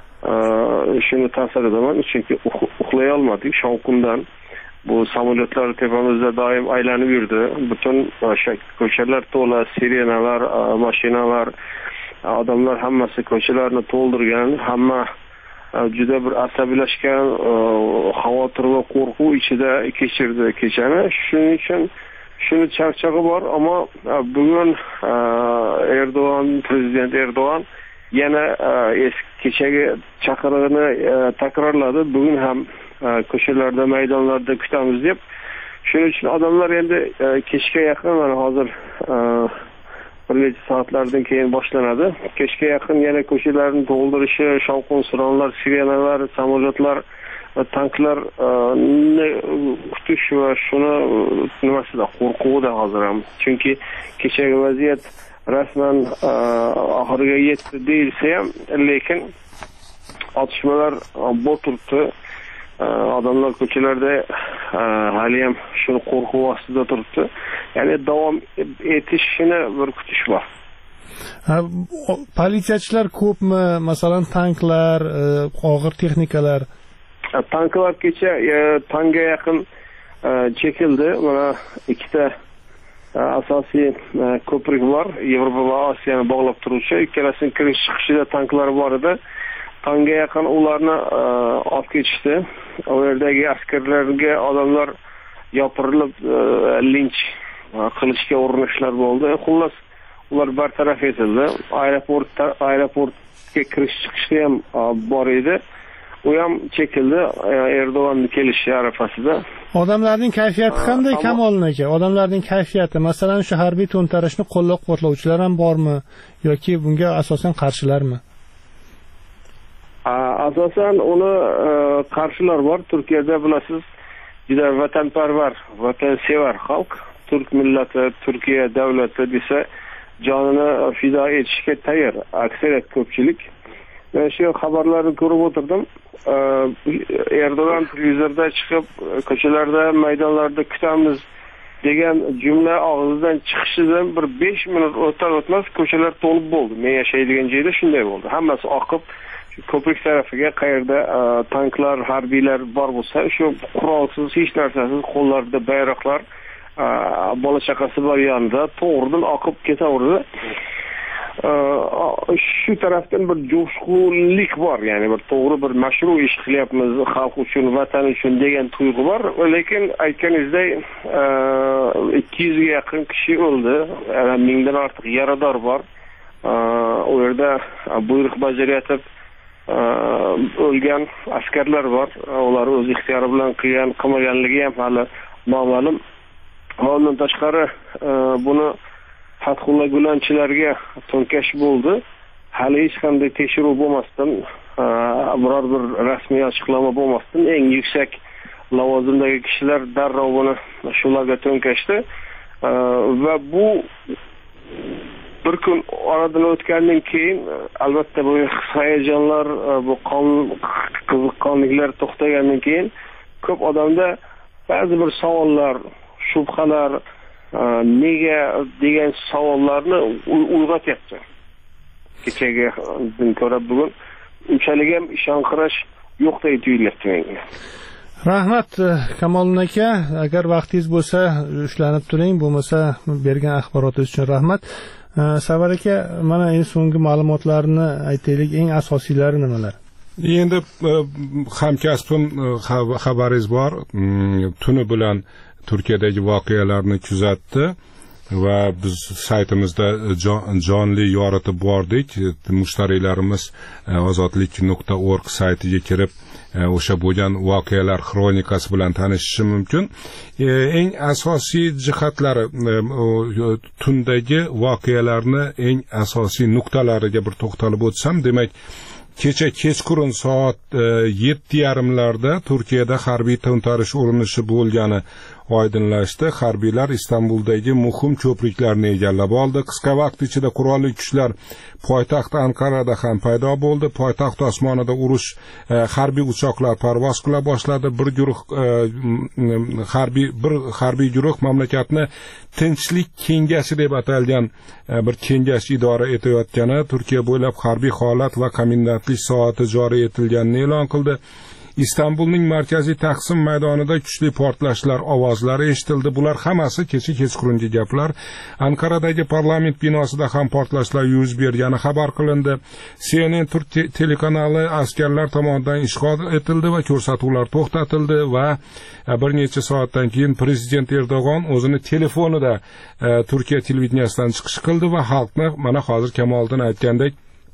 shuni ta'sir edaman, chunki uxlay olmadik shovqindan. Bu samolyotlar tepamizda doim aylanib yurdi. Butun ko'chalar to'la sirenalar, mashinalar, odamlar hammasi ko'chalarni to'ldirgan, hamma juda bir asabiylashgan, xavotir va qo'rquv ichida kechirdi kechani. Shuning uchun shuni charchog'i bor, ammo bugun Erdo'g'an, prezident Erdo'g'an yana kechagi chaqirig'ini takrorladi. Bugun ham ko'chalarda, maydonlarda kutamiz deb. Shuning uchun odamlar endi kechga yaqin, mana hozir bir necha soatlardan keyin boshlanadi. Kechga yaqin yana ko'chalarni to'ldirishi, shovqin-suronlar, sirenalar, samolyotlar tanklarni kutish va shuni nimasida qo'rquvida hozir ham. Chunki kechagi vaziyat rasman oxiriga yetdi deyilsa ham, lekin otishmalar bo'lib turibdi. Odamlar ko'chalarda hali ham shuni qo'rquv ostida turibdi. Ya'ni davom etishini bir kutish bor. Politsiyachilar ko'pmi? Masalan, tanklar, og'ir texnikalar. Tanklar kecha tongga yaqin chekildi. Mana ikkita asosiy ko'prik bor. Yevropa va Osiyoni bog'lab turuvchi. Ikkalasining kirish chiqishida tanklar bor edi. Tongga yaqin ularni olib ketishdi. U yerdagi askarlarga odamlar yopirilib linch qilishga urinishlar bo'ldi. Xullas, ular bartaraf etildi. Aeroportda aeroportga kirish chiqishda ham bor edi. U ham chekildi Erdo'g'anning kelishi arafasida. Odamlarning kayfiyati qanday, Kamolin aka? Odamlarning kayfiyati, masalan, shu harbiy to'ntarishni qo'llab-quvvatlovchilar ham bormi yoki bunga asosan qarshilarmi? Asosan uni qarshilar bor. Turkiyada bilasiz, juda vatanparvar, vatansevar xalq. Turk millati, Turkiya davlati desa jonini fido etishga tayyor aksariyat ko'pchilik. Men shu xabarlarni ko'rib o'tirdim. Erdo'g'an televizorda chiqib, ko'chalarda, maydonlarda kutamiz degan jumla og'zidan chiqishidan bir besh minut o'tar o'tmas ko'chalar to'lib bo'ldi. Men yashaydigan joyda shunday bo'ldi. Hammasi oqib ko'prik tarafiga, qayerda tanklar, harbiylar bor bo'lsa, shu qurolsiz, hech narsasiz, qo'llarida bayroqlar, bola chaqasi bor yonida to'g'ridan oqib ketaverdi. Shu tarafdan bir jo'shqinlik bor, ya'ni bir to'g'ri bir mashru ish qilyapmiz, xalq uchun, vatan uchun degan tuyg'u bor. Lekin aytganingizdek, ikki yuzga yaqin kishi o'ldi, mingdan ortiq yarador bor. U yerda buyruq bajarayotib o'lgan askarlar bor. Ular o'z ixtiyori bilan qilgan, qilmaganligi ham hali noma'lum. Bundan tashqari buni Fathullah Gulenchilarga to'nkash bo'ldi. Hali hech qanday tekshiruv bo'lmasdan, biror bir rasmiy ochiqlama bo'lmasdan eng yuksak lavozimdagi kishilar darrov buni shularga to'nkashdi va bu bir kun oradan o'tgandan keyin albatta bu hayajonlar, bu qiziqqonliklar to'xtagandan keyin ko'p odamda ba'zi bir savollar, shubhalar, nega degan savollarni uyg'otyapti. Kechaga ko'ra bugun unchalik ham ishonqirash yo'qdek tuyulyapti menga. Rahmat Kamolin aka, agar vaqtingiz bo'lsa ushlanib turing, bo'lmasa bergan axborotingiz uchun rahmat. Savar aka, mana eng so'nggi ma'lumotlarni aytaylik, eng asosiylari nimalar? Endi hamkasbim xabaringiz bor, tuni bilan Turkiyadagi voqealarni kuzatdi va biz saytimizda jonli yoritib bordik. Mushtariylarimiz ozodlik nuqta org saytiga kirib o'sha bo'lgan voqealar xronikasi bilan tanishishi mumkin. Eng asosiy jihatlari, tundagi voqealarni eng asosiy nuqtalariga bir to'xtalib o'tsam, demak, kecha kechqurun soat yetti yarim larda Turkiyada harbiy to'ntarish urinishi bo'lgani oydinlashdi. Harbiylar Istanbuldagi muhim ko'priklarni egallab oldi. Qisqa vaqt ichida qurolli kuchlar poytaxt Ankarada ham paydo bo'ldi. Poytaxt osmonida urush harbiy uchoqlar parvoz qila boshladi. Bir guruh harbiy bir harbiy guruh mamlakatni Tinchlik kengashi deb atalgan bir kengash idora etayotgani, Turkiya bo'ylab harbiy holat va komendantlik soati joriy etilganini e'lon qildi. Istanbulning markaziy Taqsim maydonida kuchli portlashlar ovozlari eshitildi. Bular hammasi kecha kechqurungi gaplar. Ankaradagi parlament binosida ham portlashlar yuz bergani xabar qilindi. C N N Turk telekanali askarlar tomonidan ishg'ol etildi va ko'rsatuvlar to'xtatildi va bir necha soatdan keyin prezident Erdo'g'an o'zini telefonida Turkiya televideniyasidan chiqish qildi va xalqni mana hozir Kamoliddin aytgandek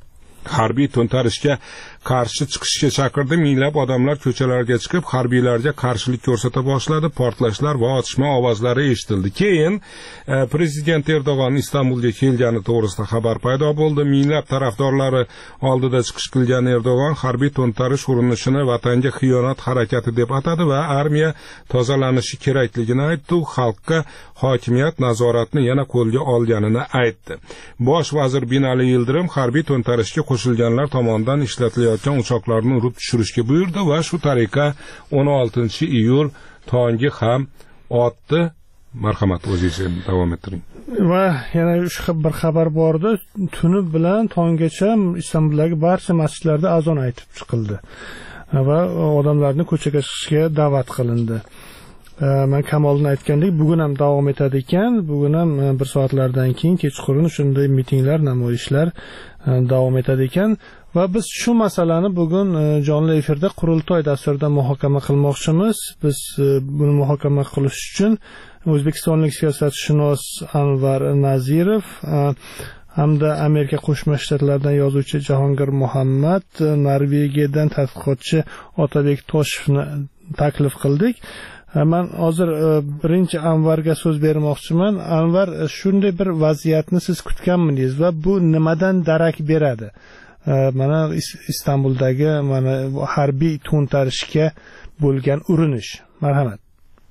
harbiy to'ntarishga qarshi chiqishga chaqirdi. Minglab odamlar ko'chalarga chiqib, harbiylarga qarshilik ko'rsata boshladi. Portlashlar va otishma ovozlari eshitildi. Keyin e, prezident Erdo'g'on Istanbulga kelgani to'g'risida xabar paydo bo'ldi. Minglab tarafdorlari oldida chiqish qilgan Erdo'g'on harbiy to'ntarish urinishini vatanga xiyonat harakati deb atadi va armiya tozalanishi kerakligini aytdi. U xalqqa hokimiyat nazoratni yana qo'lga olganini aytdi. Bosh vazir Binali Yildirim harbiy to'ntarishga qo'shilganlar tomonidan ishlatilayotgan uchoqlarni urib tushirishga buyurdi va shu tariqa o'n oltinchi iyul tongi ham otdi. Marhamat, o'zingiz davom ettiring. Va yana shu bir xabar bordi. Tuni bilan tonggacha Istanbuldagi barcha masjidlarda azon aytib chiqildi va odamlarni ko'chaga chiqishga da'vat qilindi. Men Kamoldan aytgandek, bugun ham davom etadi ekan. Bugun ham bir soatlardan keyin kechqurun shunday mitinglar, namoyishlar davom etadi ekan va biz shu masalani bugun jonli efirda Qurultoy dasturida muhokama qilmoqchimiz. Biz buni muhokama qilish uchun o'zbekistonlik siyosatshunos Anvar Nazirov hamda Amerika Qo'shma Shtatlaridan yozuvchi Jahongir Muhammad, Norvegiyadan tadqiqotchi Otabek Toshevni taklif qildik. Men hozir birinchi Anvarga so'z bermoqchiman. Anvar, shunday bir vaziyatni siz kutganmidingiz va bu nimadan darak beradi? Mana Istanbuldagi mana harbiy to'ntarishga bo'lgan urinish. Marhamat.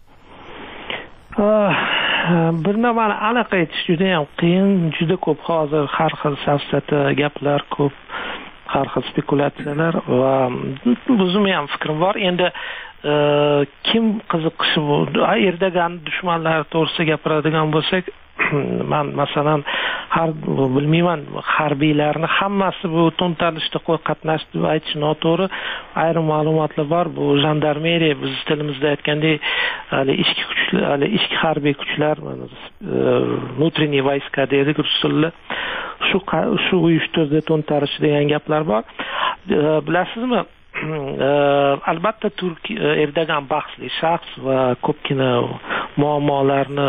Bir nimani aniq aytish juda ham qiyin, juda ko'p hozir har xil safsata gaplar ko'p, har xil spekulatsiyalar va o'zim ham fikrim bor. Endi kim qiziqishi bu Erdo'g'an dushmanlari to'g'risida gapiradigan bo'lsak, men masalan har bilmayman, harbiylarni hammasi bu to'ntarishda qo'y qatnashdi deb aytish noto'g'ri. Ayrim ma'lumotlar bor. Bu jandarmeriya, biz tilimizda aytgandek, hali ichki kuchlar, hali ichki harbiy kuchlar, внутренний войска deydi rus tilida. Shu shu uyushtirdi to'ntarish degan gaplar bor. Bilasizmi? Albatta Turkiya Erdo'g'an bahsli shaxs va ko'pgina muammolarni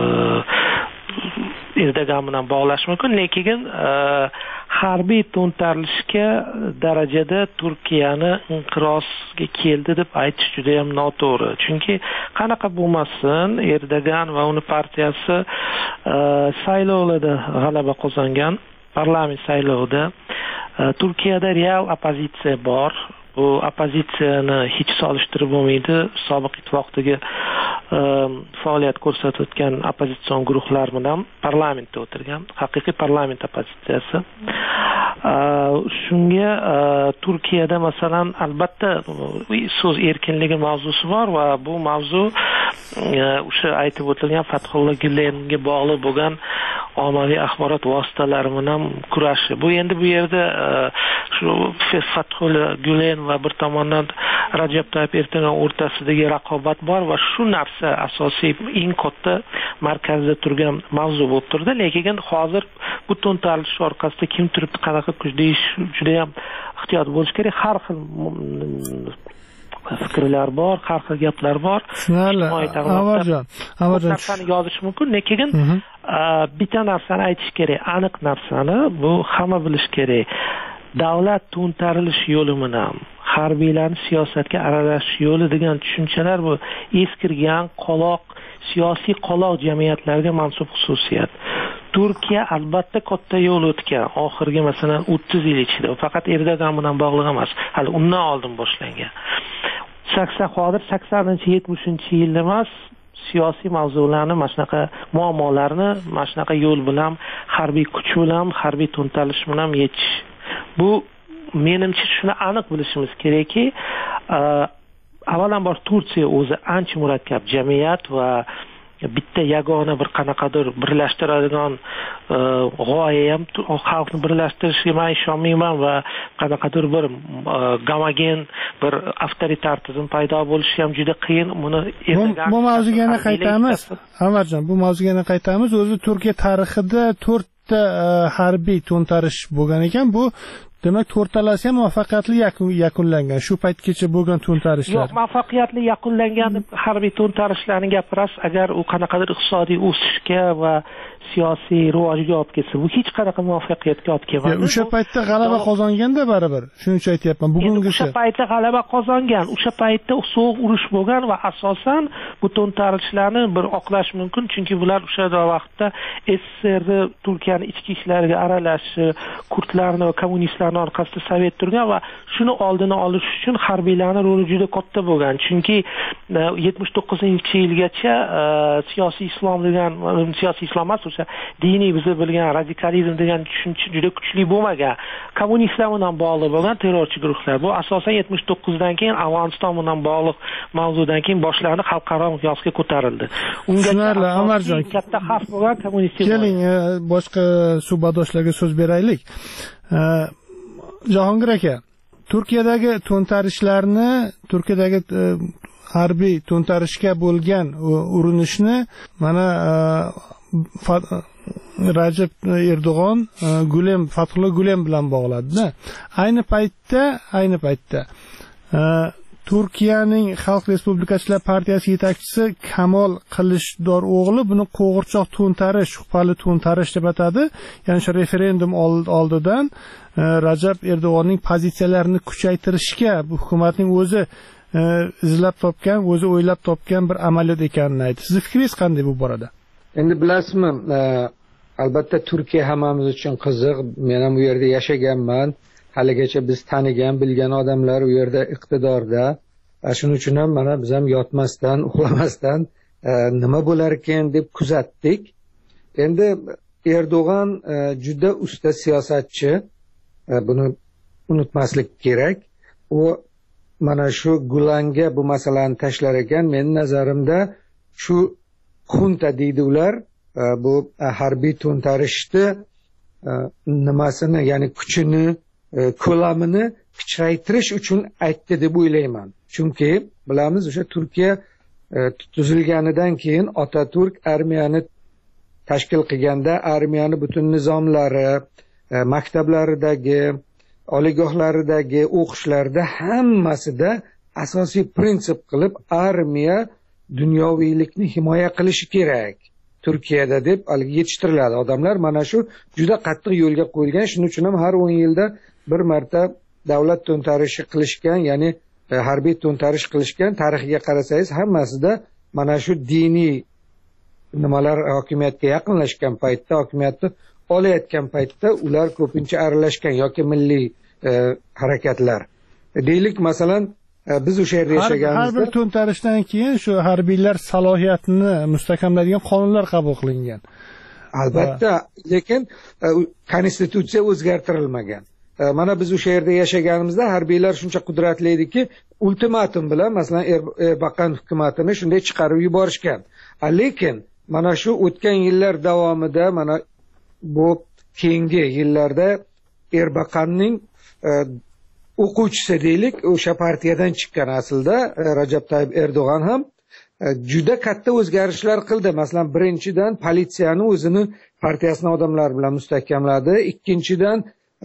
Erdo'g'an bilan bog'lash mumkin, lekin harbiy to'ntarilishga darajada Turkiyani inqirozga keldi deb aytish juda ham noto'g'ri. Chunki qanaqa bo'lmasin, Erdo'g'an va uning partiyasi saylovlarda g'alaba qozongan, parlament saylovida. Turkiyada real oppozitsiya bor. Bu opozitsiyani hech solishtirib bo'lmaydi. Sobiq ittifoqdagi faoliyat ko'rsatayotgan oppozitsion guruhlar bilan parlamentda o'tirgan haqiqiy parlament opozitsiyasi. Shunga Turkiyada masalan albatta so'z erkinligi mavzusi bor va bu mavzu o'sha aytib o'tilgan Fathullo Gülenga bog'liq bo'lgan ommaviy axborot vositalari bilan kurashi. Bu endi bu yerda shu Fathullo Gülen va bir tomondan Rajab Tayyip Erdo'g'an o'rtasidagi raqobat bor va shu narsa asosiy eng katta markazda turgan mavzu bo'lib turdi. Lekin hozir bu to'ntarish orqasida kim turibdi, qanaqa kuch deyish juda ham ehtiyot bo'lish kerak. Har xil fikrlar bor, har xil gaplar bor. Avarjon, avarjon narsani yozish mumkin, lekin bitta narsani aytish kerak, aniq narsani bu hamma bilish kerak. Davlat to'ntarilish yo'li bilan harbiylarni siyosatga aralashish yo'li degan tushunchalar bu eskirgan, qoloq, siyosiy qoloq jamiyatlarga mansub xususiyat. Turkiya albatta katta yo'l o'tgan, oxirgi masalan o'ttiz yil ichida, faqat Erdo'g'an bilan bog'liq emas, hali undan oldin boshlangan. sakson hozir saksoninchi yetmishinchi yilda emas, siyosiy mavzularni, mana shunaqa muammolarni mana shunaqa yo'l bilan, harbiy kuch bilan, harbiy to'ntarish bilan yechish. Bu menimcha shuni aniq bilishimiz kerakki, avvalambor Turkiya o'zi ancha murakkab jamiyat va bitta yagona bir qanaqadir birlashtiradigan g'oya ham xalqni birlashtirishiga men ishonmayman va qanaqadir bir gomogen bir avtoritar tizim paydo bo'lishi ham juda qiyin. Buni bu mavzuga yana qaytamiz. Amarjon, bu mavzuga yana qaytamiz. O'zi Turkiya tarixida to'rt harbiy to'ntarish bo'lgan ekan. Bu demak to'rtalasi ham muvaffaqiyatli yakunlangan shu paytgacha bo'lgan to'ntarishlar. Yo'q, muvaffaqiyatli yakunlangan harbiy to'ntarishlarni gapirasiz, agar u qanaqadir iqtisodiy o'sishga va siyosiy rivojga olib kelsa, bu hech qanaqa muvaffaqiyatga olib kelmadi. O'sha paytda g'alaba qozonganda baribir. Shuning uchun aytyapman, bugungi o'sha paytda g'alaba qozongan, o'sha paytda so'g'ik urush bo'lgan va asosan bu to'ntarishlarni bir oqlash mumkin, chunki bular o'sha vaqtda S S S R Turkiyani ichki ishlariga aralashishi, kurdlarni va kommunistlarni orqasida sovet turgan va shuni oldini olish uchun harbiylarning roli juda katta bo'lgan. Chunki yetmish to'qqizinchi yilgacha siyosiy islom degan siyosiy islom emas, o'sha diniy biz bilgan radikalizm degan tushuncha juda kuchli bo'lmagan. Kommunistlar bilan bog'liq bo'lgan terrorchi guruhlar. Bu asosan yetmish to'qqizdan keyin Afg'oniston bilan bog'liq mavzudan keyin boshlanib xalqaro miqyosga ko'tarildi. Unga Amarjon katta xavf bo'lgan kommunist. Keling, boshqa suhbatdoshlarga so'z beraylik. Jahongir aka, Turkiyadagi to'ntarishlarni, Turkiyadagi harbiy to'ntarishga bo'lgan urinishni mana Rajab Erdo'g'on Gulen Fathullo Gulen bilan bog'ladi-da. Ayni paytda, ayni paytda Turkiyaning Xalq Respublikachilar partiyasi yetakchisi Kamol Qilichdor o'g'li buni qo'g'irchoq to'ntarish, shubhali to'ntarish deb atadi. Ya'ni shu referendum oldidan Rajab Erdo'g'onning pozitsiyalarini kuchaytirishga bu hukumatning o'zi izlab topgan, o'zi o'ylab topgan bir amaliyot ekanini aytdi. Sizning fikringiz qanday bu borada? Endi bilasizmi, albatta Turkiya hammamiz uchun qiziq. Men ham u yerda yashaganman. Haligacha biz tanigan, bilgan odamlar u yerda iqtidorda. Shuning uchun ham mana biz ham yotmasdan, uxlamasdan nima bo'lar ekan deb kuzatdik. Endi Erdo'g'on juda usta siyosatchi. Buni unutmaslik kerak. U mana shu Gulanga bu masalani tashlar ekan. Mening nazarimda shu xunta deydi ular, bu harbiy to'ntarishni nimasini, ya'ni kuchini, ko'lamini kichraytirish uchun aytdi deb o'ylayman. Chunki bilamiz, o'sha Turkiya tuzilganidan keyin Otaturk armiyani tashkil qilganda, armiyani butun nizomlari, maktablaridagi, oliygohlaridagi o'qishlarda hammasida asosiy prinsip qilib armiya dunyoviylikni himoya qilishi kerak Turkiyada deb yetishtiriladi odamlar. Mana shu juda qattiq yo'lga qo'yilgan. Shuning uchun ham har o'n yilda bir marta davlat to'ntarishi qilishgan, ya'ni harbiy to'ntarish qilishgan. Tarixiga qarasangiz hammasida mana shu diniy nimalar hokimiyatga yaqinlashgan paytda, hokimiyatni olayotgan paytda ular ko'pincha aralashgan yoki milliy e, harakatlar. Deylik, masalan, biz o'sha yerda yashaganimizda har bir to'ntarishdan keyin shu harbiylar salohiyatini mustahkamlaydigan qonunlar qabul qilingan. Albatta, lekin konstitutsiya o'zgartirilmagan. Mana biz o'sha yerda yashaganimizda harbiylar shuncha qudratli ediki, ultimatum bilan masalan Erbakan hukumatini shunday chiqarib yuborishgan. Lekin mana shu o'tgan yillar davomida, mana bu keyingi yillarda Erbakanning o'quvchisi deylik, o'sha partiyadan chiqqan aslida Rajab Tayyip Erdo'g'on ham juda katta o'zgarishlar qildi. Masalan, birinchidan politsiyani o'zini partiyasining odamlari bilan mustahkamladi. Ikkinchidan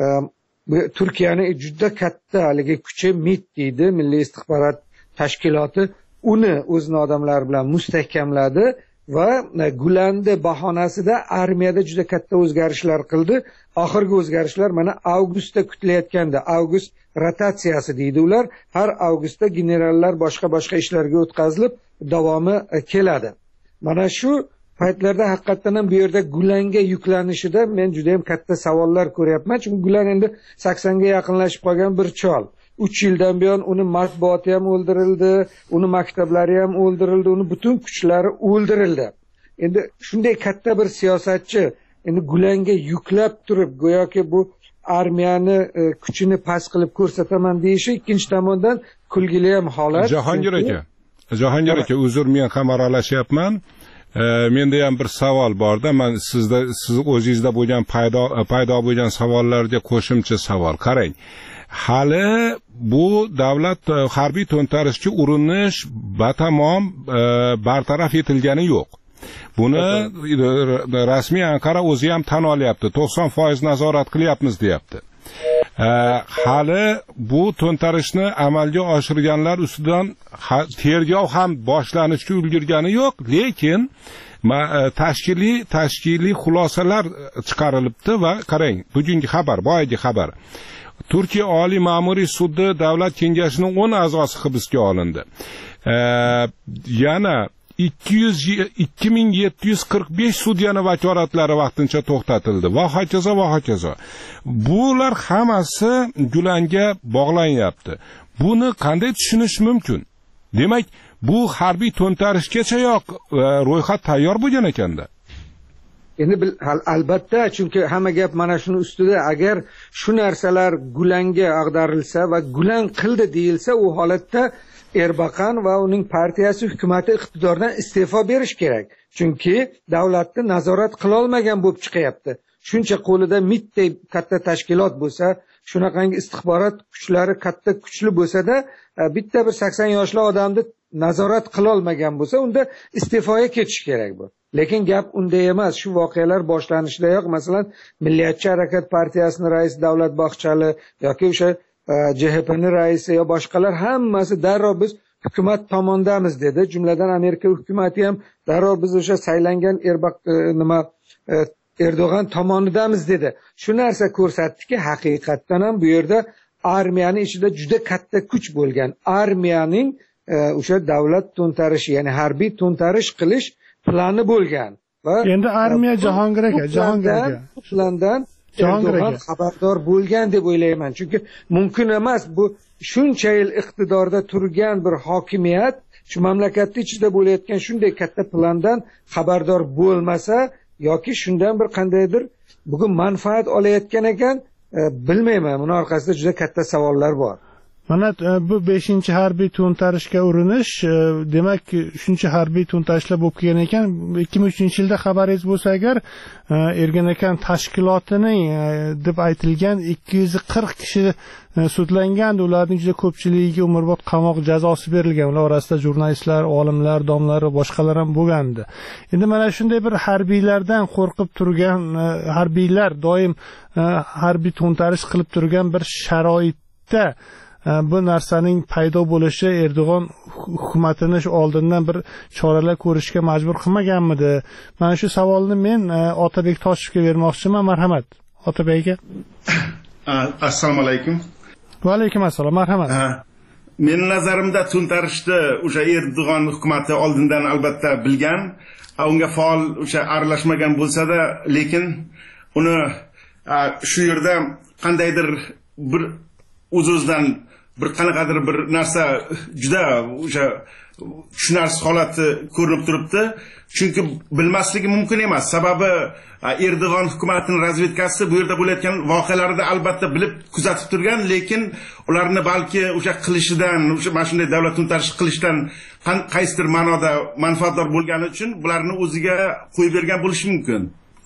Turkiyani juda katta haligi kuchi MIT deydi, Milliy istixborot tashkiloti, uni o'zini odamlari bilan mustahkamladi va Gulandi bahonasida armiyada juda katta o'zgarishlar qildi. Oxirgi o'zgarishlar mana avgustda kutilayotganda, avgust rotatsiyasi deydi ular. Har avgustda generallar boshqa-boshqa ishlarga o'tkazilib davomi keladi. Mana shu paytlarda haqiqatan ham bu yerda Gulanga yuklanishida men juda ham katta savollar ko'ryapman. Chunki Gulan endi saksonga yaqinlashib qolgan bir chol. uch yildan buyon uni matbuoti ham o'ldirildi, uni maktablari ham o'ldirildi, uni butun kuchlari o'ldirildi. Endi shunday katta bir siyosatchi endi Gulanga yuklab turib, go'yoki bu armiyani e, kuchini past qilib ko'rsataman deyishi ikkinchi tomondan kulgili ham holat. Jahongir aka, Jahongir aka, uzr, men ham aralashyapman. E, menda ham bir savol borda, men sizda siz o'zingizda bo'lgan paydo paydo bo'lgan savollarga qo'shimcha savol. Qarang. Hali bu davlat harbiy to'ntarishga urinish batamom e, bartaraf etilgani yo'q. Buni rasmiy Anqara o'zi ham tan olyapti. to'qson foiz nazorat qilyapmiz deyapti. hali bu to'ntarishni amalga oshirganlar ustidan tergov ham boshlanishga ulgurgani yo'q, lekin tashkiliy tashkiliy xulosalar chiqarilibdi va qarang, bugungi xabar, boyagi xabar. Turkiya Oliy ma'muriy sudi davlat kengashining o'n a'zosi hibsga olindi. Yana ikki ming yetti yuz qirq besh sudyani vakolatlari vaqtincha to'xtatildi va hokazo va hokazo. Bular hammasi Gulanga bog'lanyapti. Buni qanday tushunish mumkin? Demak, bu harbiy to'ntarishgachayoq ro'yxat tayyor bo'lgan ekanda. Endi albatta, chunki hamma gap mana shuni ustida. Agar shu narsalar Gulanga ag'darilsa va Gulan qildi deyilsa, u holatda Erbakan va uning partiyasi hukumati iqtidordan iste'fo berish kerak. Chunki davlatni nazorat qila olmagan bo'lib chiqyapti. Shuncha qo'lida mittay katta tashkilot bo'lsa, shunaqangi istixborot kuchlari katta kuchli bo'lsa-da, bitta bir sakson yoshli odamni nazorat qila olmagan bo'lsa, unda iste'foga ketish kerak bu. Lekin gap unday emas. Shu voqealar boshlanishdayoq, masalan, Milliyatchi harakat partiyasining raisi Davlat Baxchali yoki o'sha C H P'ning raisi yo boshqalar hammasi darrov biz hukumat tomondamiz dedi. Jumladan Amerika hukumati ham darrov biz o'sha saylangan Erbaq nima Erdo'g'an tomonidamiz dedi. Shu narsa ko'rsatdiki, haqiqatdan ham bu yerda armiyaning ichida juda katta kuch bo'lgan. Armiyaning o'sha davlat to'ntarishi, ya'ni harbiy to'ntarish qilish plani bo'lgan. Va endi armiya Jahongir aka, Jahongir aka plandan Erdo'g'an xabardor bo'lgan deb o'ylayman. Chunki mumkin emas, bu shuncha yil iqtidorda turgan bir hokimiyat shu mamlakatning ichida bo'layotgan shunday katta plandan xabardor bo'lmasa yoki shundan bir qandaydir bugun manfaat olayotgan ekan, bilmayman. Buning orqasida juda katta savollar bor. Mana bu beshinchi harbiy to'ntarishga urinish, demak, shuncha harbiy to'ntarishlar bo'lib kelgan ekan. ikki ming uchinchi yilda xabaringiz bo'lsa agar, Ergenekan tashkilotining deb aytilgan ikki yuz qirq kishi sudlangan, ularning juda ko'pchiligiga umrbod qamoq jazosi berilgan. Ular orasida jurnalistlar, olimlar, domlar va boshqalar ham bo'lgandi. Endi mana shunday bir harbiylardan qo'rqib turgan, harbiylar doim harbiy to'ntarish qilib turgan bir sharoitda bu narsaning paydo bo'lishi Erdo'g'an hukumatini oldindan bir choralar ko'rishga majbur qilmaganmidi? Mana shu savolni men Otabek Toshevga bermoqchiman. Marhamat, Otabek aka. Assalomu alaykum. Va alaykum assalom, marhamat. Men nazarimda to'ntarishni o'sha Erdo'g'an hukumati oldindan albatta bilgan, unga faol o'sha aralashmagan bo'lsa-da, lekin uni shu yerda qandaydir bir o'z-o'zidan bir qanaqadir bir narsa juda o'sha tushunarsiz holati ko'rinib turibdi. Chunki bilmasligi mumkin emas. Sababi Erdo'g'an hukumatining razvedkasi bu yerda bo'layotgan voqealarni albatta bilib kuzatib turgan, lekin ularni balki o'sha qilishidan, o'sha mana shunday davlat to'ntarish qilishdan qaysidir ma'noda manfaatdor bo'lgani uchun bularni o'ziga qo'yib bergan bo'lishi mumkin.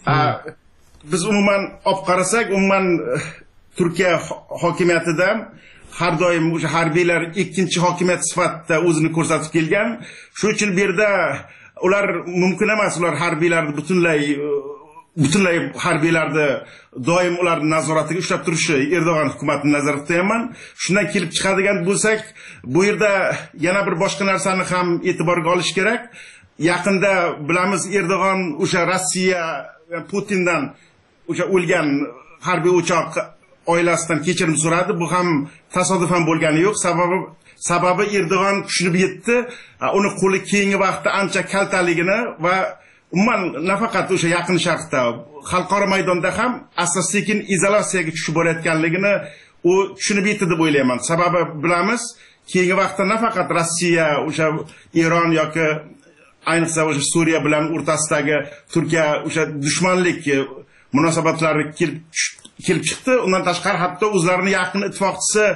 Biz umuman olib qarasak, umuman Turkiya hokimiyatida har doim o'sha harbiylar ikkinchi hokimiyat sifatida o'zini ko'rsatib kelgan. Shuning uchun bu yerda ular mumkin emas, ular harbiylarni butunlay butunlay harbiylarni doim ularning nazoratiga ushlab turishi Erdo'g'an hukumatining nazarida ham. Shundan kelib chiqadigan bo'lsak, bu yerda yana bir boshqa narsani ham e'tiborga olish kerak. Yaqinda bilamiz, Erdo'g'an o'sha Rossiya Putindan o'sha o'lgan harbiy uchoq oilasidan kechirim so'radi. Bu ham tasodifan bo'lgani yo'q. Sababi sababi Erdo'g'an tushunib yetdi, uni qo'li keyingi vaqtda ancha kaltaligini va umuman nafaqat o'sha Yaqin Sharqda, xalqaro maydonda ham asta-sekin izolyatsiyaga tushib borayotganligini u tushunib yetdi deb o'ylayman. Sababi bilamiz, keyingi vaqtda nafaqat Rossiya, o'sha Eron yoki ayniqsa o'sha Suriya bilan o'rtasidagi Turkiya o'sha dushmanlik munosabatlari kelib kelib chiqdi. Undan tashqari hatto o'zlarining yaqin ittifoqchisi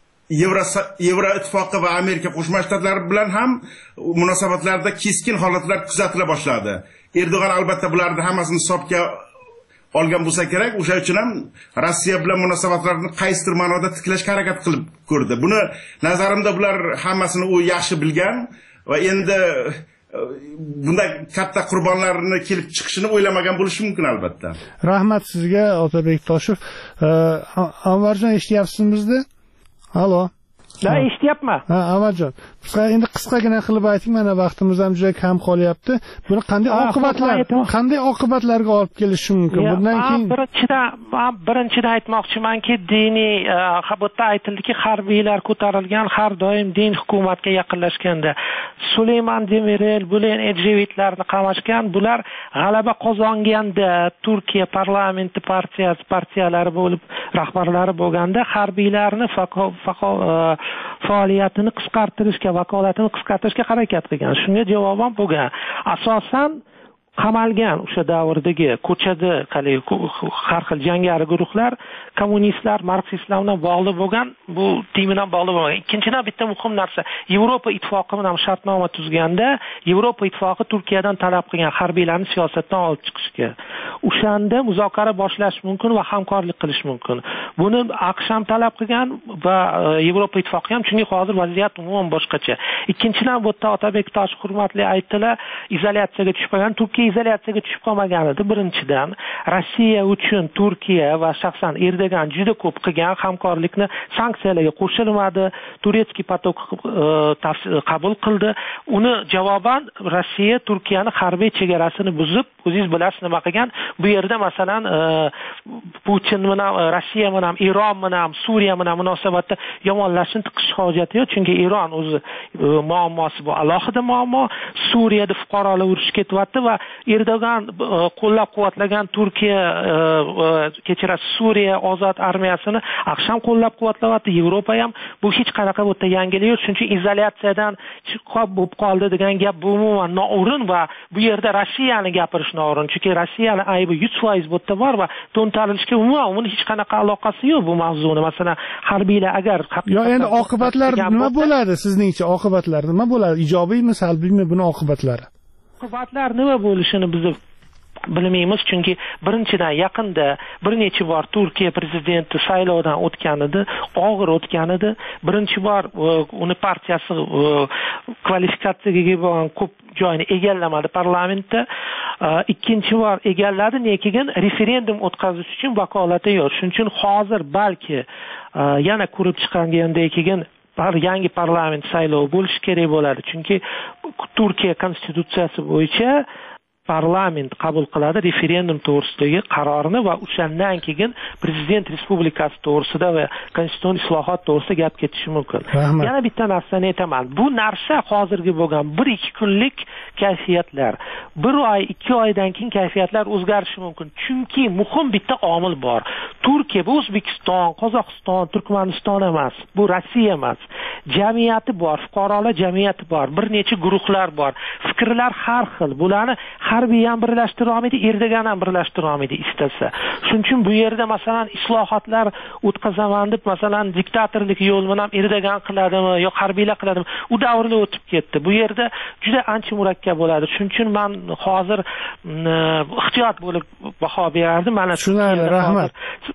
Yevro ittifoqi va Amerika Qo'shma Shtatlari bilan ham munosabatlarda keskin holatlar kuzatila boshladi. Erdo'g'an albatta bularni hammasini hisobga olgan bo'lsa kerak. O'sha uchun ham Rossiya bilan munosabatlarni qaysidir ma'noda tiklashga harakat qilib ko'rdi. Buni nazarimda bular hammasini u yaxshi bilgan va endi bunday katta qurbonlarni kelib chiqishini o'ylamagan bo'lishi mumkin albatta. Rahmat sizga Otabek Toshev. Anvarjon eshityapsizmi bizni? Allo. Da, eshityapman. Ha, Anvarjon. Qisqa endi qisqagina qilib ayting, mana vaqtimiz ham juda kam qolyapti. Buni qanday oqibatlar, qanday oqibatlarga olib kelishi mumkin? Bundan keyin birinchidan, men birinchidan aytmoqchimanki, diniy xabarda aytildiki, harbiylar ko'tarilgan har doim din hukumatga yaqinlashganda Suleyman Demirel, Bulen Ejevitlarni qamashgan, bular g'alaba qozonganda Turkiya parlamenti partiyasi partiyalari bo'lib rahbarlari bo'lganda harbiylarni faoliyatini qisqartirishga, vakolatini qisqartirishga harakat qilgan. Shunga javoban bo'lgan. Asosan qamalgan o'sha davrdagi ko'chada har xil jangari guruhlar kommunistlar, marksistlar bilan bog'liq bo'lgan, bu din bilan bog'liq bo'lgan. Ikkinchidan bitta muhim narsa, Yevropa ittifoqi bilan shartnoma tuzganda Yevropa ittifoqi Turkiyadan talab qilgan harbiylarni siyosatdan olib chiqishga. O'shanda muzokara boshlash mumkin va hamkorlik qilish mumkin. Buni AQSh ham talab qilgan va Yevropa ittifoqi ham, chunki hozir vaziyat umuman boshqacha. Ikkinchidan bu yerda Otabek Tosh hurmatli aytdilar, izolyatsiyaga tushib qolgan, Turkiya izolyatsiyaga tushib qolmagan edi. Birinchidan Rossiya uchun Turkiya va shaxsan Erdogan juda ko'p qilgan hamkorlikni sanksiyalarga qo'shilmadi. Turetskiy potok qabul qildi. Uni javoban Rossiya Turkiyani harbiy chegarasini buzib, o'zingiz bilasiz nima qilgan? Bu yerda masalan Putin bilan Rossiya bilan Eron bilan Suriya bilan munosabatda yomonlashishni tiqish hojati yo'q, chunki Eron o'zi muammosi bu alohida muammo. Suriyada fuqarolar urush ketyapti va Erdogan qo'llab-quvvatlagan Turkiya kechirasiz Suriya ozod armiyasini AQSh ham qo'llab-quvvatlayapti, Yevropa ham. Bu hech qanaqa bu yerda yangilik yo'q, chunki izolyatsiyadan chiqib bo'lib qoldi degan gap bu umuman noo'rin va bu yerda Rossiyani gapirish noo'rin, chunki Rossiyani aybi yuz foiz bu yerda bor va to'ntarilishga umuman uni hech qanaqa aloqasi yo'q bu mavzuni. Masalan, harbiylar agar yo endi oqibatlar nima bo'ladi sizningcha? Oqibatlar nima bo'ladi? Ijobiymi, salbiymi buni oqibatlari? Oqibatlar nima bo'lishini biz bilmaymiz, chunki birinchidan yaqinda bir necha bor Turkiya prezidenti saylovdan o'tgan edi, og'ir o'tgan edi. Birinchi bor uni partiyasi kvalifikatsiyaga ega bo'lgan ko'p joyini egallamadi parlamentda. Ikkinchi bor egalladi, lekin referendum o'tkazish uchun vakolati yo'q. Shuning uchun hozir balki yana ko'rib chiqilgandan keyin yangi parlament saylovi bo'lishi kerak bo'ladi, chunki Turkiya konstitutsiyasi bo'yicha parlament qabul qiladi referendum to'g'risidagi qarorni va o'shandan keyin prezident respublikasi to'g'risida va konstitutsiya islohot to'g'risida gap ketishi mumkin. Yana bitta narsani aytaman. Bu narsa hozirgi bo'lgan bir ikki kunlik kayfiyatlar. Bir oy, ikki oydan keyin kayfiyatlar o'zgarishi mumkin. Chunki muhim bitta omil bor. Turkiya bu O'zbekiston, Qozog'iston, Turkmaniston emas. Bu Rossiya emas. Jamiyati bor, fuqarolar jamiyati bor, bir necha guruhlar bor. Fikrlar har xil. Bularni harbiy ham birlashtira olmaydi, Erdogan ham birlashtira olmaydi istasa. Shuning uchun bu yerda masalan islohotlar o'tkazaman deb masalan diktatorlik yo'l bilan Erdogan qiladimi yo harbiylar qiladimi? U davrda o'tib ketdi. Bu yerda juda ancha murakkab bo'ladi. Shuning uchun men hozir ehtiyot bo'lib baho berardim. Mana shunday rahmat.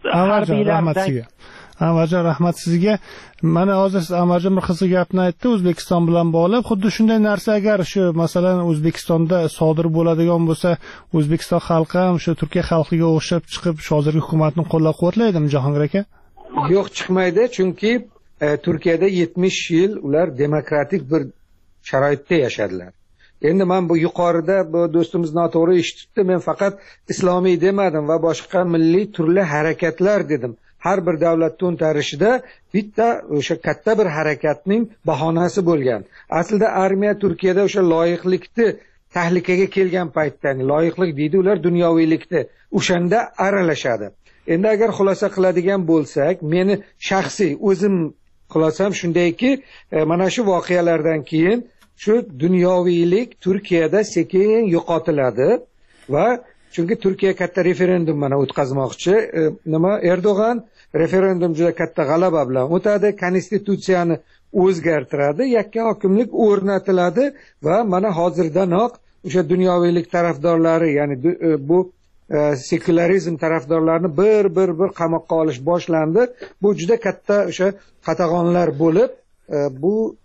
Rahmat sizga. Anvarjon, rahmat sizga. Mana hozir Anvarjon bir qiziq gapni aytdi O'zbekiston bilan bog'lab. Xuddi shunday narsa agar shu masalan O'zbekistonda sodir bo'ladigan bo'lsa, O'zbekiston xalqi ham shu Turkiya xalqiga o'xshab chiqib hozirgi hukumatni qo'llab-quvvatlaydimi Jahongir aka? Yo'q, chiqmaydi, chunki e, Turkiyada yetmish yil ular demokratik bir sharoitda yashadilar. Endi men bu yuqorida bu do'stimiz noto'g'ri eshitibdi. Men faqat islomiy demadim va boshqa milliy turli harakatlar dedim. Har bir davlat to'ntarishida bitta o'sha katta bir harakatning bahonasi bo'lgan. Aslida armiya Turkiyada o'sha loyiqlikni tahlikaga kelgan paytda, loyiqlik deydi ular dunyoviylikni, o'shanda aralashadi. Endi agar xulosa qiladigan bo'lsak, meni shaxsiy o'zim xulosam shundayki, mana shu voqealardan keyin shu dunyoviylik Turkiyada sekin yo'qotiladi va chunki Turkiya katta referendum mana o'tkazmoqchi. E, nima Erdogan referendum juda katta g'alaba bilan o'tadi, konstitutsiyani o'zgartiradi, yakka hokimlik o'rnatiladi va mana hozirdanoq o'sha dunyoviylik tarafdorlari, ya'ni bu e, sekularizm tarafdorlarini bir bir bir qamoqqa olish boshlandi. Bu juda katta o'sha qatag'onlar bo'lib, e, bu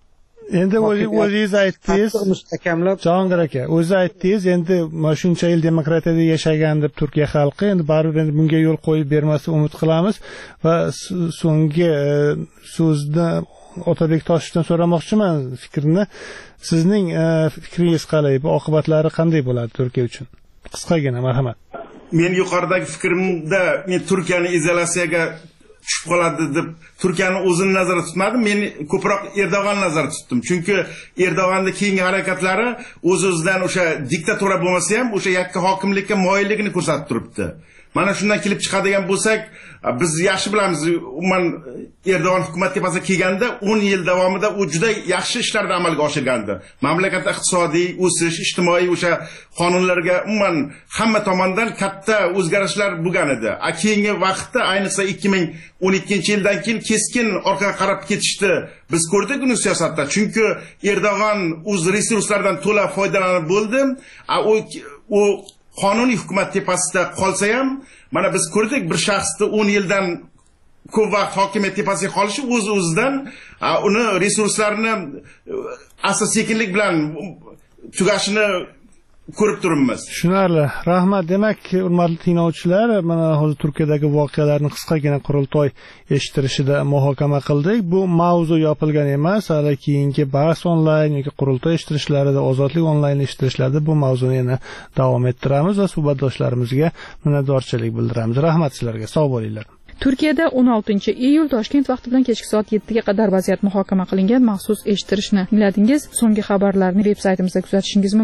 endi o'zingiz aytdingiz, mustahkamlab Jahongir aka, o'zi aytdingiz, endi mana shuncha yil demokratiyada yashagan deb Turkiya xalqi endi baribir endi bunga yo'l qo'yib bermasni umid qilamiz va so'nggi so'zni Otabek Toshevdan so'ramoqchiman fikrini. Sizning fikringiz qalay? Bu oqibatlari qanday bo'ladi Turkiya uchun? Qisqagina, marhamat. Men yuqoridagi fikrimda men Turkiyani izolyatsiyaga tushib qoladi deb Turkiyani o'zini nazarda tutmadim. Men ko'proq Erdo'g'onni nazarda tutdim. Chunki Erdo'g'onning keyingi harakatlari o'z-o'zidan o'sha diktatura bo'lmasa ham o'sha yakka hokimlikka moyilligini ko'rsatib turibdi. Mana shundan kelib chiqadigan bo'lsak, biz yaxshi bilamiz, umuman Erdo'g'on hukumat tepasiga kelganda o'n yil davomida u juda yaxshi ishlarni amalga oshirgandi. Mamlakatda iqtisodiy o'sish, ijtimoiy o'sha qonunlarga umuman hamma tomondan katta o'zgarishlar bo'lgan edi. A keyingi vaqtda, ayniqsa ikki ming o'n ikkinchi yildan keyin keskin orqaga qarab ketishdi. Biz ko'rdik uni siyosatda. Chunki Erdo'g'on o'z resurslaridan to'la foydalanib bo'ldi. A u u qonuniy hukumat tepasida qolsa ham, mana biz ko'rdik, bir shaxsni o'n yildan ko'p vaqt hokimiyat tepasiga qolishi o'z-o'zidan uni resurslarini asta-sekinlik bilan tugashini ko'rib turibmiz. Tushunarli. Rahmat. Demak, hurmatli tinglovchilar, mana hozir Turkiyadagi voqealarni qisqagina qurultoy eshittirishida muhokama qildik. Bu mavzu yopilgan emas, hali keyingi bahs onlayn yoki qurultoy eshittirishlarida, ozodlik onlayn eshittirishlarida bu mavzuni yana davom ettiramiz va suhbatdoshlarimizga minnatdorchilik bildiramiz. Rahmat sizlarga. Sog' bo'linglar. Turkiyada o'n oltinchi iyul Toshkent vaqti bilan kechki soat yettiga qadar vaziyat muhokama qilingan maxsus eshittirishni tingladingiz. So'nggi xabarlarni veb saytimizda kuzatishingiz mumkin.